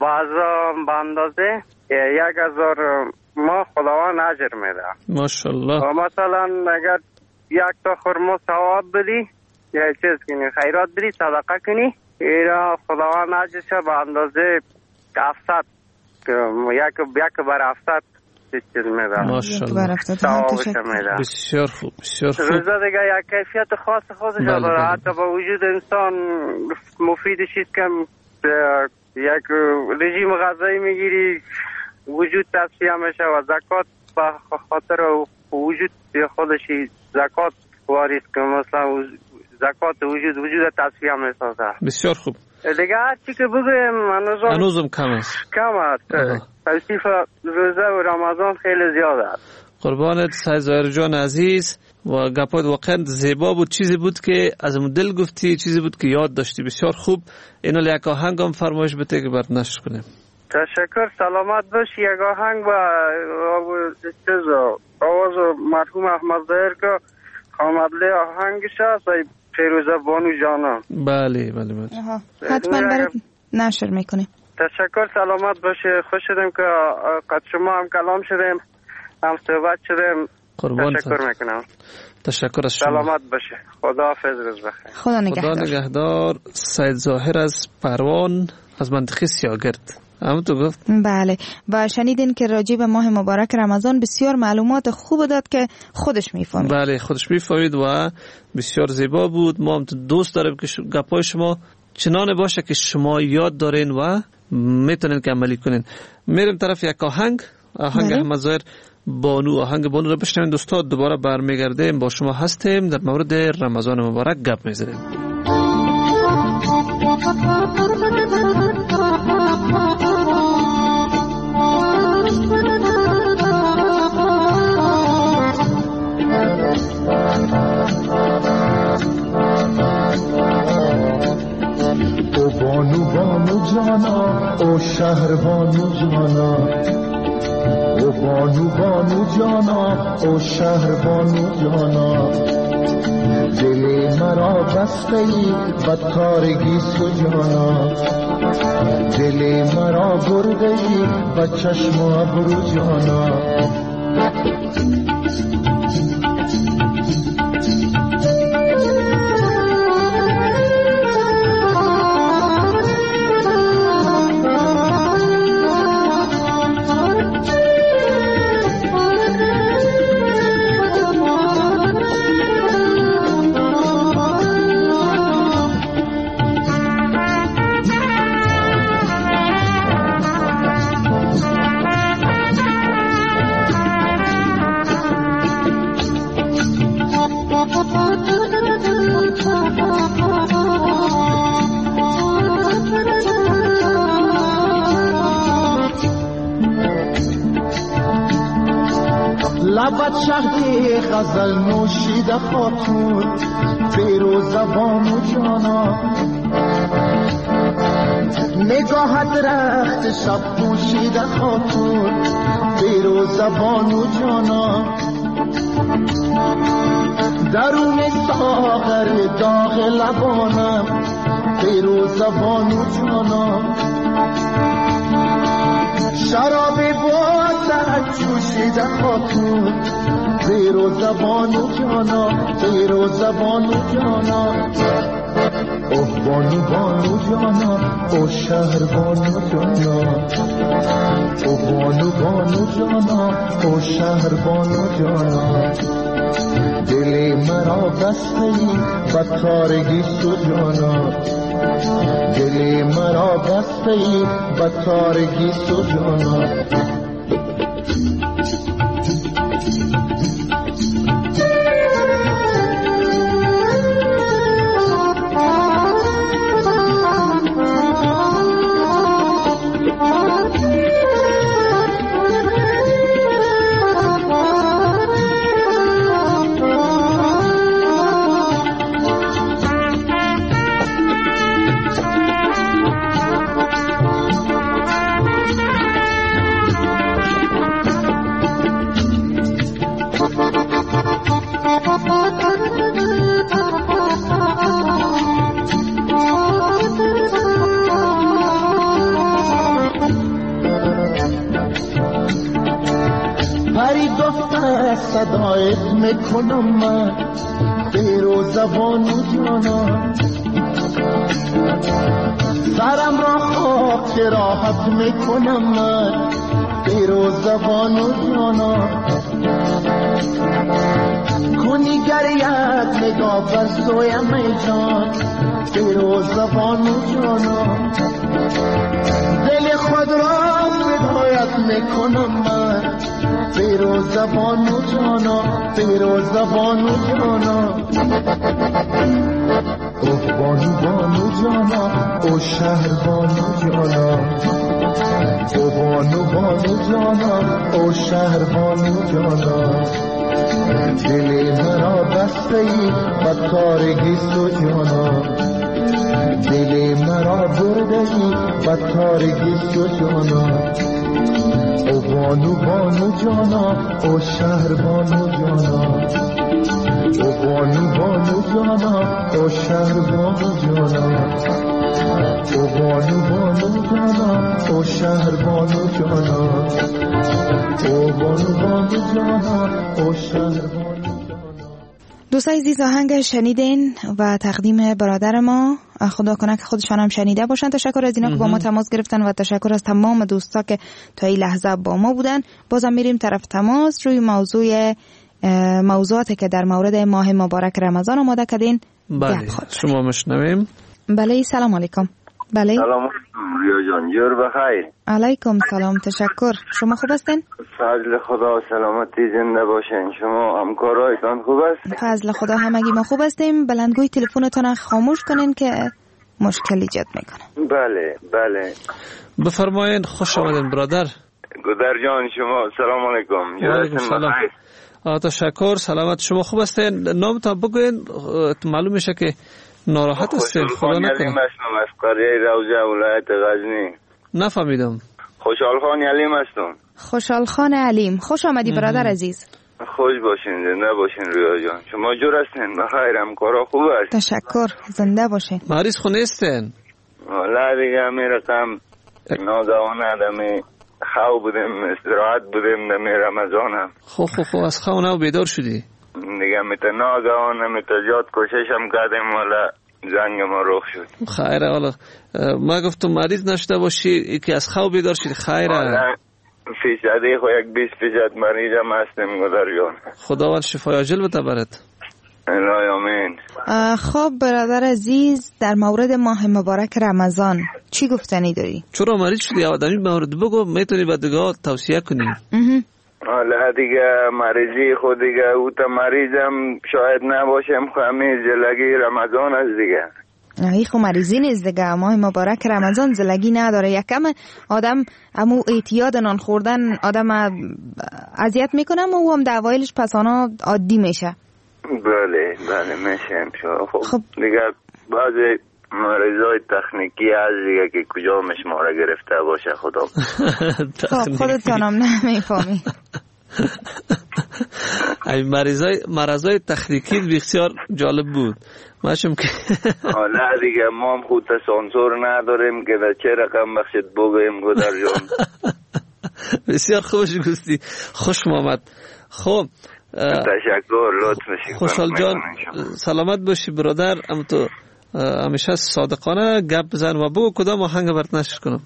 G: بعضا به اندازه یک هزار ما خداوند اجر میده.
F: ماشاءالله.
G: و مثلا اگر یک تا خرما ثواب بدی یا چیز کنی خیرات بدی صدقه کنی اینا خداوند اجرش به اندازه هفتصد یک یک بر هفتصد چیز میده.
F: ماشاءالله.
G: ثوابش میده.
F: بسیار خوب بسیار خوب.
G: روزه دیگه یک کیفیت خاص خودش داره. حتی با وجود انسان مفیدش است که یک رژیم غذایی میگیری وجود تصفیه میشه و زکات به خاطر وجود خودش زکات واریز که مثلا زکات وجود وجود تصفیه میسازه.
F: بسیار خوب.
G: دیگه هر چی که بگویم هنوزم
F: هنوزم کم است.
G: کم است. توصیف روزه و رمضان خیلی زیاد است.
F: قربانت سید ظاهر جان عزیز و گپات واقعا زیبا بود. چیزی بود که از دل گفتی، چیزی بود که یاد داشتی. بسیار خوب. اینو یک آهنگ هم فرمایش بده که برات نشر کنیم.
G: تشکر. سلامت باشی. یک آهنگ با چیز آواز مرحوم احمد ظاهر که خامدلی آهنگش است فیروزه بانو جانا.
F: بله بله بله.
J: حتما برات نشر میکنیم.
G: تشکر. سلامت باشه. خوش شدیم که قد شما هم کلام شدیم هم صحبت شدیم.
F: قربان
G: تشکر میکنم.
F: تشکر از شما.
G: سلامت باشه. خدا حافظ. روز بخیر.
J: خدا نگهدار.
F: خدا نگهدار. سید ظاهر از پروان از منطقه سیاگرد. همون تو گفت.
J: بله و شنیدین که راجع به ماه مبارک رمضان بسیار معلومات خوب داد که خودش میفهمید.
F: بله خودش میفهمید و بسیار زیبا بود. ما هم دوست داریم که گپای شما چنانه باشه که شما یاد دارین و میتونین که عملی کنین. میریم طرف یک آهنگ آهنگ
J: بله.
F: احمد ظاهر بانو آهنگ بانو رو بشنوین دوستان. دوباره برمیگردیم با شما هستیم در مورد رمضان مبارک گپ میزنیم.
K: او بانو بانو جانا او شهر بانو جانا او بانو بانو جانا او شهر بانو جانا دل مرا بسته ای بدکارگی سجانا دل مرا برده ای به چشم و ابرو جانا لبت شهد غزل نوشیده خاتون فیروزه بانو جانا نگاهت رخت شب پوشیده خاتون فیروزه بانو جانا درون ساغر داغ لبانم فیروزه بانو جانا شراب بازت جوشیده خاتون فیروزه بانو جانا فیروزه بانو جانا اوه بانو بانو جانا او شهر بانو جانا اوه بانو بانو جانا او شهر بانو جانا دل مرا بسته ای بدکارگی سجانا دل مرا بسته ای بدکارگی سجانا فدایت میکنم من غیر و زبان و جانان سرم را خاک راحت میکنم من غیر و زبان و جانان کنی گر یک نگاه بر سویم ای جان غیر و زبان و جانان دل خود را فدایت میکنم من غیر و زبان و جانان غیر و زبان و جانان اوه بانو بانو جانا او شهر بانو جانا او بانو بانو جانا او شهر بانو جانا دل مرا بسته ای و تارگی سو جانا دل مرا برده ای و تارگی سو جانا او بانو بانو جانا او شهر بانو جانا او بانو بانو جانا او شهر بانو جانا او بانو بانو جانا او شهر بانو جانا او بانو بانو جانا او شهر بانو جانا.
J: دوستای عزیز آهنگ شنیدین و تقدیم برادر ما، خدا کنه که خودشان هم شنیده باشن. تشکر از اینا که با ما تماس گرفتن و تشکر از تمام دوستا که تا این لحظه با ما بودن. بازم میریم طرف تماس روی موضوع موضوعاتی که در مورد ماه مبارک رمضان آماده کردین.
F: بله شما مشنویم.
J: بله سلام علیکم. بله
L: سلام ریا جان، جور بخیر.
J: علیکم سلام، تشکر. شما خوب هستین؟
L: فضل خدا سلامتی زنده باشین. شما همکارایتان خوب است؟
J: فضل خدا همگی ما خوب هستیم. بلندگوی تلفنتون خاموش کنین که مشکل ایجاد میکنه.
L: بله بله
F: بفرمایین. خوش آمدین برادر.
L: گودر جان شما سلام علیکم.
F: علیکم سلام. تشکر. سلامت. شما خوب هستین؟ نامتان بگوین. معلوم میشه که ناراحت هستین. خدا نکنه.
L: خوشحال خان هستم از قریه روضه ولایت غزنی.
F: نفهمیدم.
L: خوشحال خان علیم هستم.
J: خوشحال خان علیم. خوش آمدی برادر عزیز.
L: خوش باشین، زنده باشین ریا جان. شما جور هستین؟ بخیر، همکارا خوب است؟
J: تشکر، زنده باشین.
F: مریض خونه هستین؟
L: والا دیگه می رقم ناگهانه دمی خواب بودیم، استراحت بودیم دمی رمضانم.
F: خو خو خو از خواب نو بیدار شدی؟
L: دیگه میتا ناگهانه میتا جات کوششم کردیم والا زنگ ما رخ شد.
F: خیره. والا ما گفتم مریض نشده باشی که از خواب بیدار شدی. خیره.
L: فیصدی خو یک بیست فیصد مریضم هستیم گذر جان.
F: خداوند شفای عاجل بده برات.
L: الهی آمین.
J: خب برادر عزیز، در مورد ماه مبارک رمضان چی گفتنی داری؟
F: چرا مریض شدی؟ آدمی مورد بگو، میتونی به دیگه توصیه کنی.
L: حالا دیگه مریضی خود دیگه او تا مریضم شاید نباشم، خمی زلگی رمضان است دیگه.
J: ای خو مریضی نیست دیگه. ماه مبارک رمضان زلگی نداره. یکم آدم امو اعتیاد نان خوردن آدم اذیت میکنه و او هم در اوایلش پس آنا عادی میشه.
L: بله بله میشه. خب, خب دیگه بعضی مریضای تکنیکی هست دیگه که کجا مشماره گرفته باشه خدا.
J: خب خودتانم نمیفهمی.
F: این مریضای مرضای تکنیکی بسیار جالب بود. ماشم که
L: حالا دیگه ما هم خود سانسور نداریم که در چه رقم بخشت بگویم گذر جان.
F: بسیار خوش گفتی. خوش آمد. خب
L: تشکر، لطف میشی.
F: خوشحال جان سلامت باشی برادر. ام تو همیشه صادقانه گپ بزن و بگو کدام آهنگ برات نشر کنم.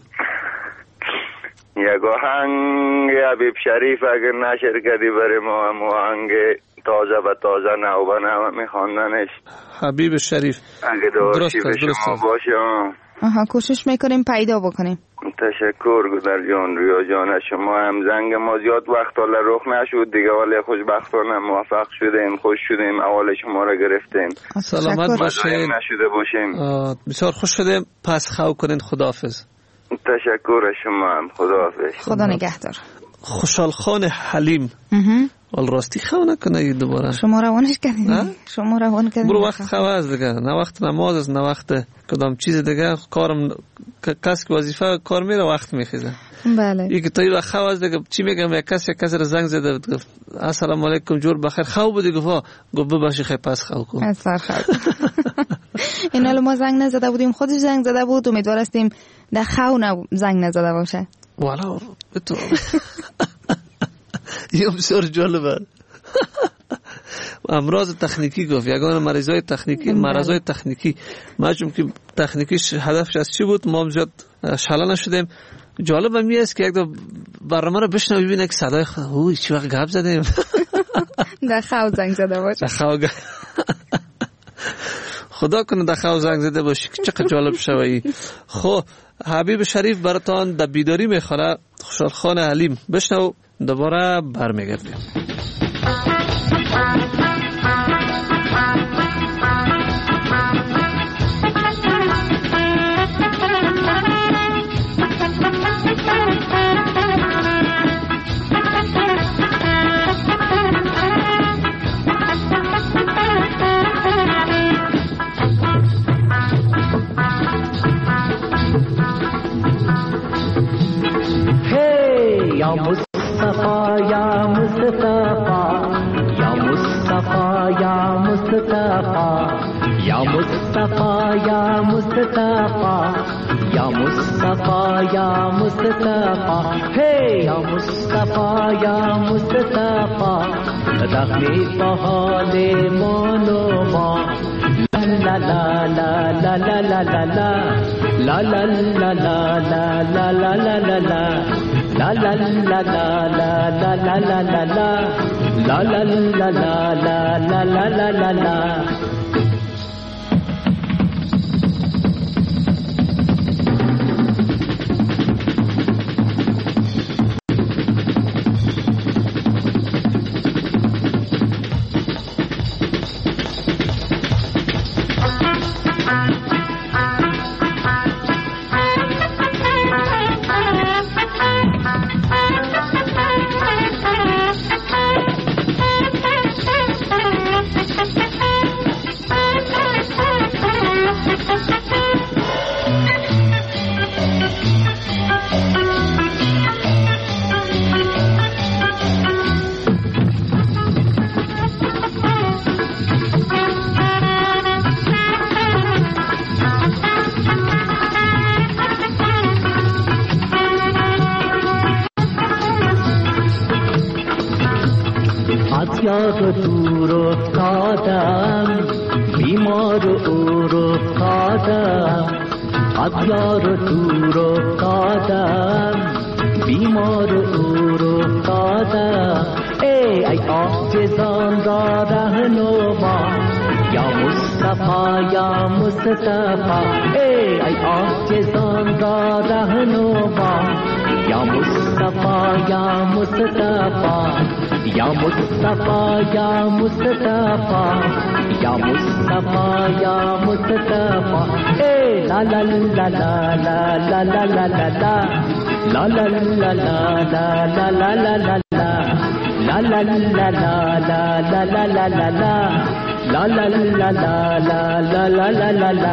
L: یک آهنگ حبیب شریف اگر نشر کردی برای ما، هم آهنگ تازه و تازه نو به نو میخواندنش.
F: حبیب شریف
L: اگه داشتی به شما باشه.
J: آها کوشش میکنیم پیدا بکنیم.
L: تشکر گذر جان. ریا جان شما هم زنگ ما زیاد وقت حالا رخ نشد دیگه، ولی خوشبختانه موفق شدیم، خوش شدیم، اول شما را گرفتیم.
F: سلامت باشین.
L: نشده باشیم.
F: بسیار خوش شدیم. پس خو کنین. خداحافظ.
L: تشکر شما هم. خداحافظ.
J: خدا نگهدار.
F: خوشحال خان حلیم. ولی راستی خو نکنه دوباره.
J: شما روانش کردین؟ شما روان کردین؟
F: برو وقت خو از دیگه، نه وقت نماز است نه وقت کدام چیز دیگه. کارم کس که وظیفه کار میره وقت میخیزه.
J: بله.
F: یک توی وقت خو از دیگه چی میگم، یک کس یک کس رو زنگ زده گفت السلام علیکم جور بخیر خو بودی، گفت گفت ببخشید خیلی پس خو کن.
J: از سر خو. اینا ما زنگ نزده بودیم، خودش زنگ زده بود، امیدوار هستیم در خو زنگ نزده باشه.
F: والا تو یه بسیار جالبه. امراض تکنیکی گفت، یگان مریضای تکنیکی، مرضای تکنیکی. ما چون که تکنیکیش هدفش از چی بود ما زیاد شاله نشدیم. جالب هم است که یک دو برنامه رو بشنو ببینه که صدای اوه چی وقت گپ زدیم.
J: در خو زنگ زده باشه.
F: در خو خدا کنه در خو زنگ زده باشه که چقدر جالب شوی. خب حبیب شریف براتان در بیداری میخوره، خوشحال خان علیم. بشنو دوباره برمیگردیم.
M: या मुस्तफा या मुस्तफा या मुस्तफा या मुस्तफा या मुस्तफा या मुस्तफा या मुस्तफा या मुस्तफा हे या मुस्तफा या मुस्तफा रखने पहाड़े मोनो मा ला ला ला ला ला ला ला ला ला ला ला ला ला ला ला ला ला ला La la la la la la la la la la la la la la la la la la la. یار دور افتادم بیمار اور افتادم از یار دور افتادم بیمار اور افتادم ای ای عاجزان را رهنما یا مصطفی یا مصطفی ای ای عاجزان را رهنما یا مصطفی یا مصطفی یا مصطفی یا مصطفی یا مصطفی یا مصطفی ای لا لا لا لا لا لا لا لا لا لا لا لا لا لا لا لا لا La la la la la la la la la la la la la la la la la la la.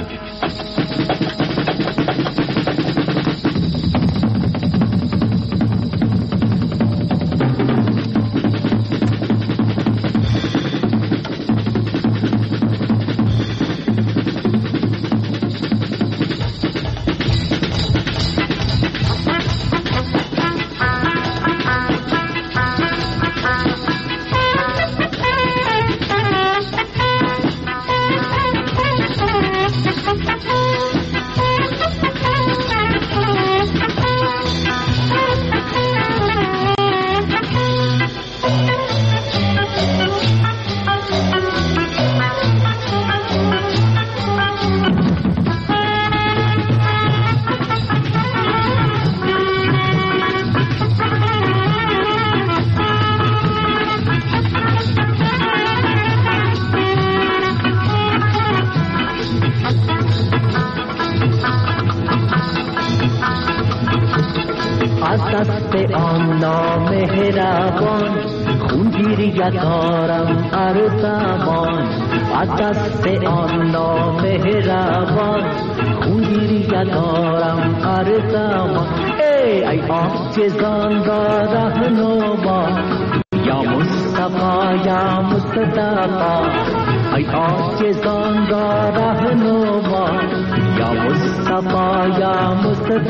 M: دارم هر زمان از دست آن نامهربان خونگیری دارم هر زمان ای ای عاجزان را رهنما یا مصطفی یا مصطفی ای عاجزان را رهنما یا مصطفی یا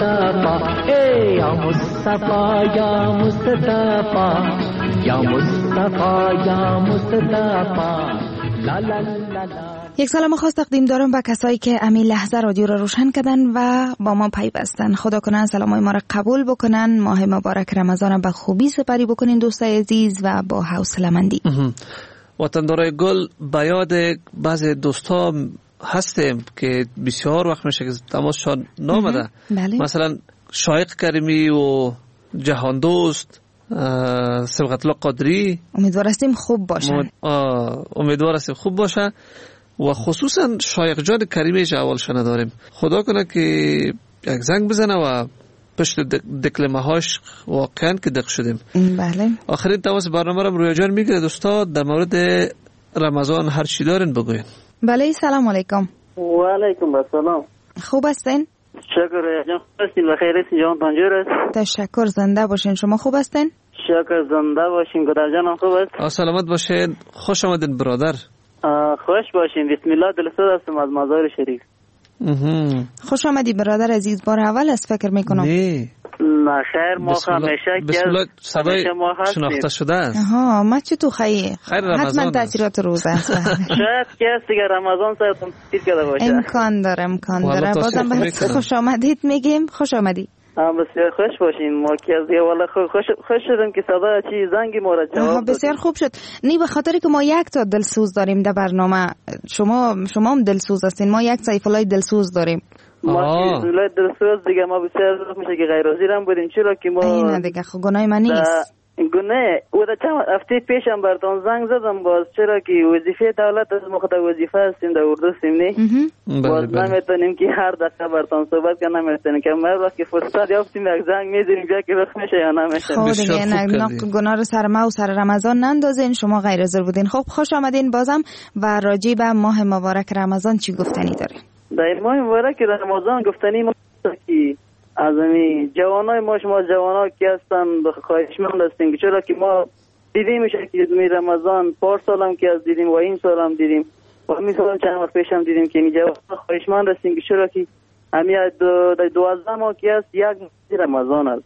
M: مصطفی ای یا مصطفی یا مصطفی یا مصطفی مصطفی یا مصطفی لا لا لا لا.
J: یک سلام خاص تقدیم دارم به کسایی که امی لحظه رادیو را روشن کردن و با ما پیوستن. خدا کنن سلامای ما را قبول بکنن، ماه مبارک رمضان به خوبی سپری بکنین دوستای عزیز و با حوصله‌مندی.
F: وطندارای گل، به یاد بعضی دوستا هستیم که بسیار وقت میشه که تماسشان نامده. مثلا شایق کریمی و جهان دوست، سبقت الله قادری.
J: امیدوار هستیم خوب باشه.
F: امیدوار هستیم خوب باشه و خصوصا شایق جان کریمی اول شنه داریم. خدا کنه که یک زنگ بزنه و پشت دکلمه هاش واقعا که دق شدیم.
J: بله.
F: آخرین تماس برنامه رو رویا جان میگیره. دوستا در مورد رمضان هر چی دارین بگوین.
J: بله سلام علیکم.
N: و علیکم السلام.
J: خوب هستین؟
N: شکر رویا جان، هستین بخیر هستین؟ جان پنجور است.
J: تشکر، زنده باشین. شما خوب هستین؟
N: شکر، زنده باشین. گدر جانم خوب است؟
F: سلامت باشین. خوش آمدین برادر.
N: خوش باشین. بسم الله. دلسوز هستم از مزار شریف.
J: خوش آمدی برادر عزیز. بار اول است فکر میکنم.
N: نه نه خیر، ما همیشه
F: بسم الله. صدای شناخته شده است.
J: آها، ما چه تو خیه
F: خیر رمضان
J: حتما تاثیرات روزه است.
N: شاید کس دیگه رمضان سایتون تیر کرده باشه.
J: امکان داره امکان داره. بازم بهت خوش آمدید میگیم. خوش آمدی.
N: بسیار خوش باشین. ما که از دیگه والا خوش خوش شدیم که صدا چی زنگی ما را جواب
J: بسیار خوب شد. نی به خاطری که ما یک تا دلسوز داریم در برنامه. شما شما هم دلسوز هستین. ما یک سیف الله دلسوز داریم.
N: ما دلسوز دلسوز دیگه ما بسیار میشه که غیر حاضر هم بودیم. چرا که ما
J: این دیگه خب گناه من نیست.
N: گونه او دا چند هفته پیشم براتون زنگ زدم باز، چرا که وظیفه دولت از ما خود وظیفه هستیم در اردو سیمنی باز نمیتونیم که هر دقیقه براتون صحبت کنم. نمیتونیم که ما وقتی فرصت یافتیم یک زنگ میزنیم بیا که وقت میشه یا نمیشه.
J: خب دیگه گناه رو سر ما و سر رمضان نندازین. شما غیر حاضر بودین. خب خوش آمدین بازم. و راجع به ماه مبارک رمضان چی گفتنی دارین؟
N: در ماه مبارک رمضان گفتنی ما که از امی جوانای ما، شما جوانا که هستن خواهشمند هستیم که چرا که ما دیدیم میشه که می رمضان پار سالم که از دیدیم و این سالم دیدیم و همین سالم چند وقت پیش هم دیدیم که می جوانا خواهشمند هستیم که چرا که همی در دوازده ماه که هست یک ماه رمضان است.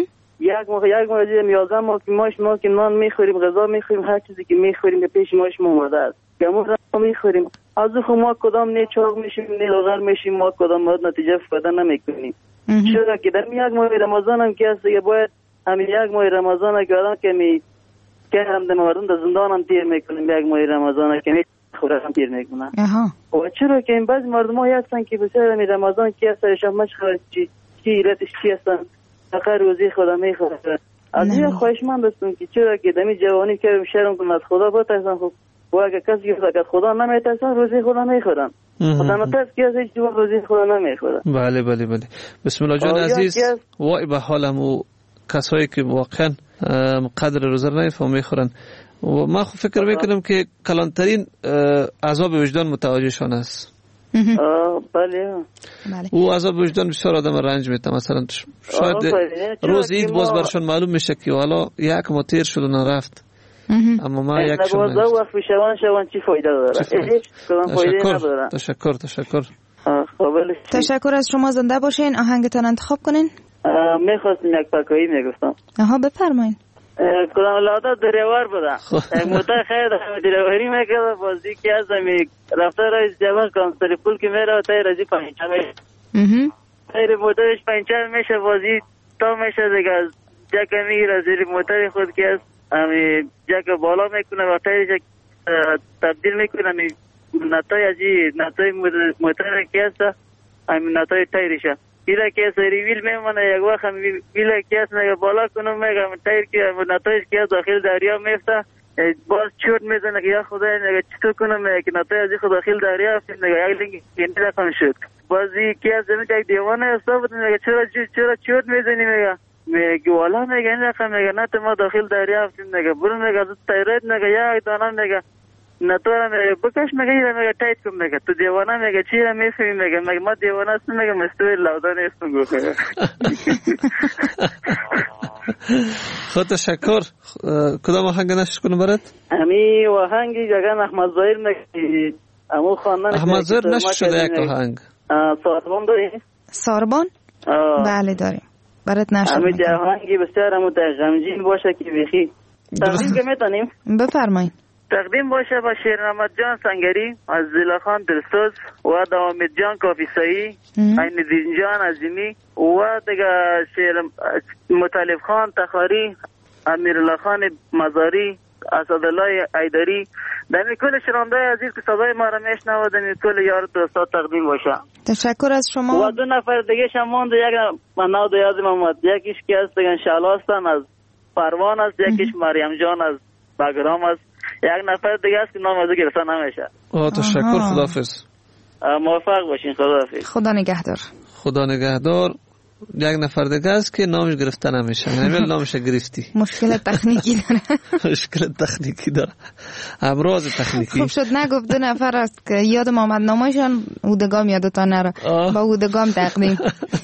N: یک ماه یک ماه دیدیم یازده ماه که ما شما که نان میخوریم، غذا میخوریم، هر چیزی که میخوریم که پیش ما شما اومده است که ما میخوریم. از خود ما کدام نه چاق میشیم نه لاغر میشیم، ما کدام ما نتیجه فایده نمیکنیم. چرا که در یک ماه رمضان هم که هست دیگه باید همین یک ماه رمضان هم که آدم که می که هم در مردم در زندان هم تیر میکنیم، یک ماه رمضان هم که می خوره هم تیر میکنن. و چرا که این بعض مردم ها هستن که بسیار همین رمضان که هست شب مشخص چی چی ایلتش چی هستن فقط روزی خدا میخوره. از این خواهشمند هستم که چرا که دمی جوانی که شرم کنم از خدا بترسن. خب و اگه کسی که خدا نمیترسن روزی خدا میخورن. خدا نترس که از هیچ جور روزی خدا نمیخورن.
F: بله بله بله. بسم الله جان عزیز. وای به حالم و کسایی که واقعا قدر روزه رو نمیفهمن میخورن. و ما خب فکر میکنم که کلانترین عذاب وجدان متوجهشان است.
N: بله.
F: او عذاب وجدان بسیار آدم رنج میده. مثلا شاید روز عید باز برشون معلوم میشه که حالا یک ماه تیر شد و نرفت. اما ما یک شما
N: نگوازده وقت پیشوان شوان چی فایده داره؟ هیچ کدام فایده نداره.
F: تشکر تشکر
J: تشکر از شما. زنده باشین. آهنگتان انتخاب کنین.
N: میخواستم یک پاکایی میگفتم.
J: آها بفرمایین.
N: کدام لادا دریوار بوده موتر خیر دریواری میکرده بازی که از همی رفته رای جوان کنم سری پول که میره و تای رازی پنچر میشه تای موترش پنچر میشه بازی تا میشه دیگه جکه میگیره زیر موتر خود که از همی جکه بالا میکنه و تایش تبدیل میکنه همی نتای ازی نتای موتر که هست همی نتای تایرشه ایره که سری ویل میمونه یک وقت هم ویل که هست نگه بالا کنم میگم تایر که نتایش که هست داخل دریا میفته باز چوت میزنه که یا خدای نگه چطور کنم میگه که نتای ازی خود داخل دریا افتیم نگه یک لنگی کنی رقم شد بازی که هست زمین که یک دیوانه استا بود نگه چرا چرا چوت میزنی میگه میگه والا میگه این رقم میگه نه ما داخل دریا افتیم نگه برو میگه از تایرت نگه یا دانم میگه نتورا میگه بکش میگه ایره میگه تایت کن میگه تو دیوانه میگه چی را میفهمی میگه میگه ما دیوانه هستم میگه مستوی لودا نیستم گفت
F: خود تشکر. کدام آهنگ نشش کنم برات؟
N: امی آهنگی جگن احمد ظاهر میگه امو خواندن
F: احمد ظاهر نشش شده یک آهنگ
N: ساربان داری؟
J: ساربان؟ بله داریم برات نشد
N: امی آهنگی بسیار امو در غمجین باشه که بخی تقدیم که میتونیم
J: بفرمایید.
N: تقدیم باشه با شیرنمت جان سنگری از زیلاخان دلسوز و دامید جان کافیسایی، عین دین جان عظیمی و دیگه شیر مطلب خان تخاری، امیرالله خان مزاری، اسدالله ایدری، دمی کل شنونده عزیز که صدای ما را میشنوه، دمی کل یار دوستا تقدیم باشه.
J: تشکر از شما.
N: و دو نفر دیگه شماند، یک من نام دو یاد محمد، یکیش که است دیگه شالاستان از پروان است، یکیش مریم جان از بگرام است، یک نفر دیگه است که نام از گرفته نمیشه.
F: آه تشکر، خداحافظ.
N: موفق باشین، خداحافظ.
J: خدا نگهدار.
F: خدا نگهدار. یک نفر دیگه است که نامش گرفته نمیشه، نمیل نامش گرفتی.
J: مشکل تکنیکی داره.
F: مشکل تکنیکی داره. امراض تکنیکی.
J: خوب شد نگفت دو نفر است که یاد محمد نامشان اودگام یادتان نره. با اودگام تقدیم.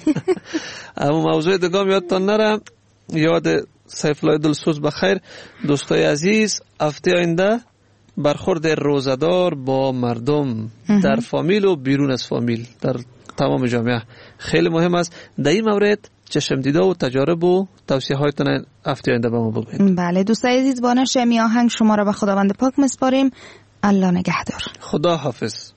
F: اما موضوع دگام یادتان نره. یاد سیفالله دلسوز بخیر. دوستای عزیز، هفته آینده برخورد روزدار با مردم در فامیل و بیرون از فامیل در تمام جامعه خیلی مهم است. در این مورد چشم دیده و تجارب و توصیه هایتون هفته آینده به ما بگوید.
J: بله دوستای عزیز، با نشر می آهنگ شما را به خداوند پاک میسپاریم. الله نگهدار.
F: خدا حافظ.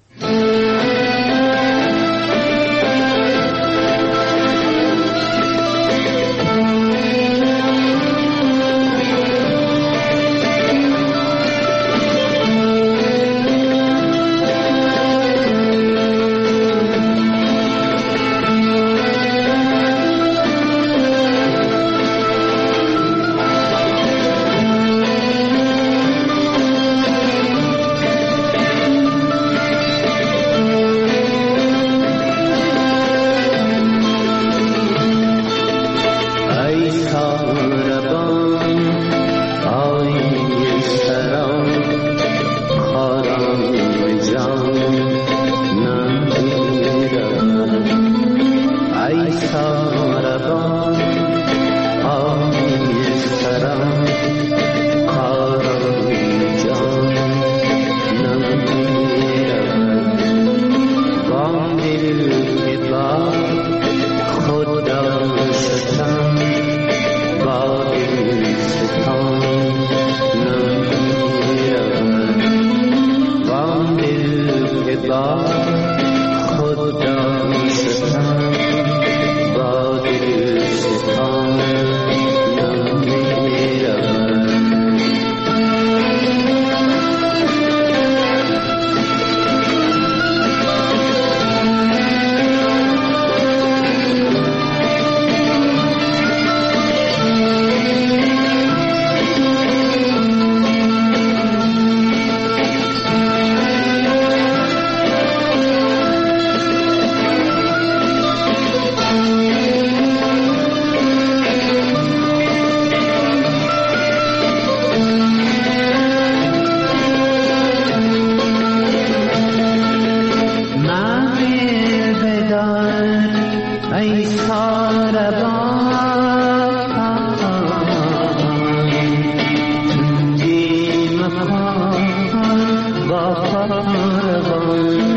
M: Bye.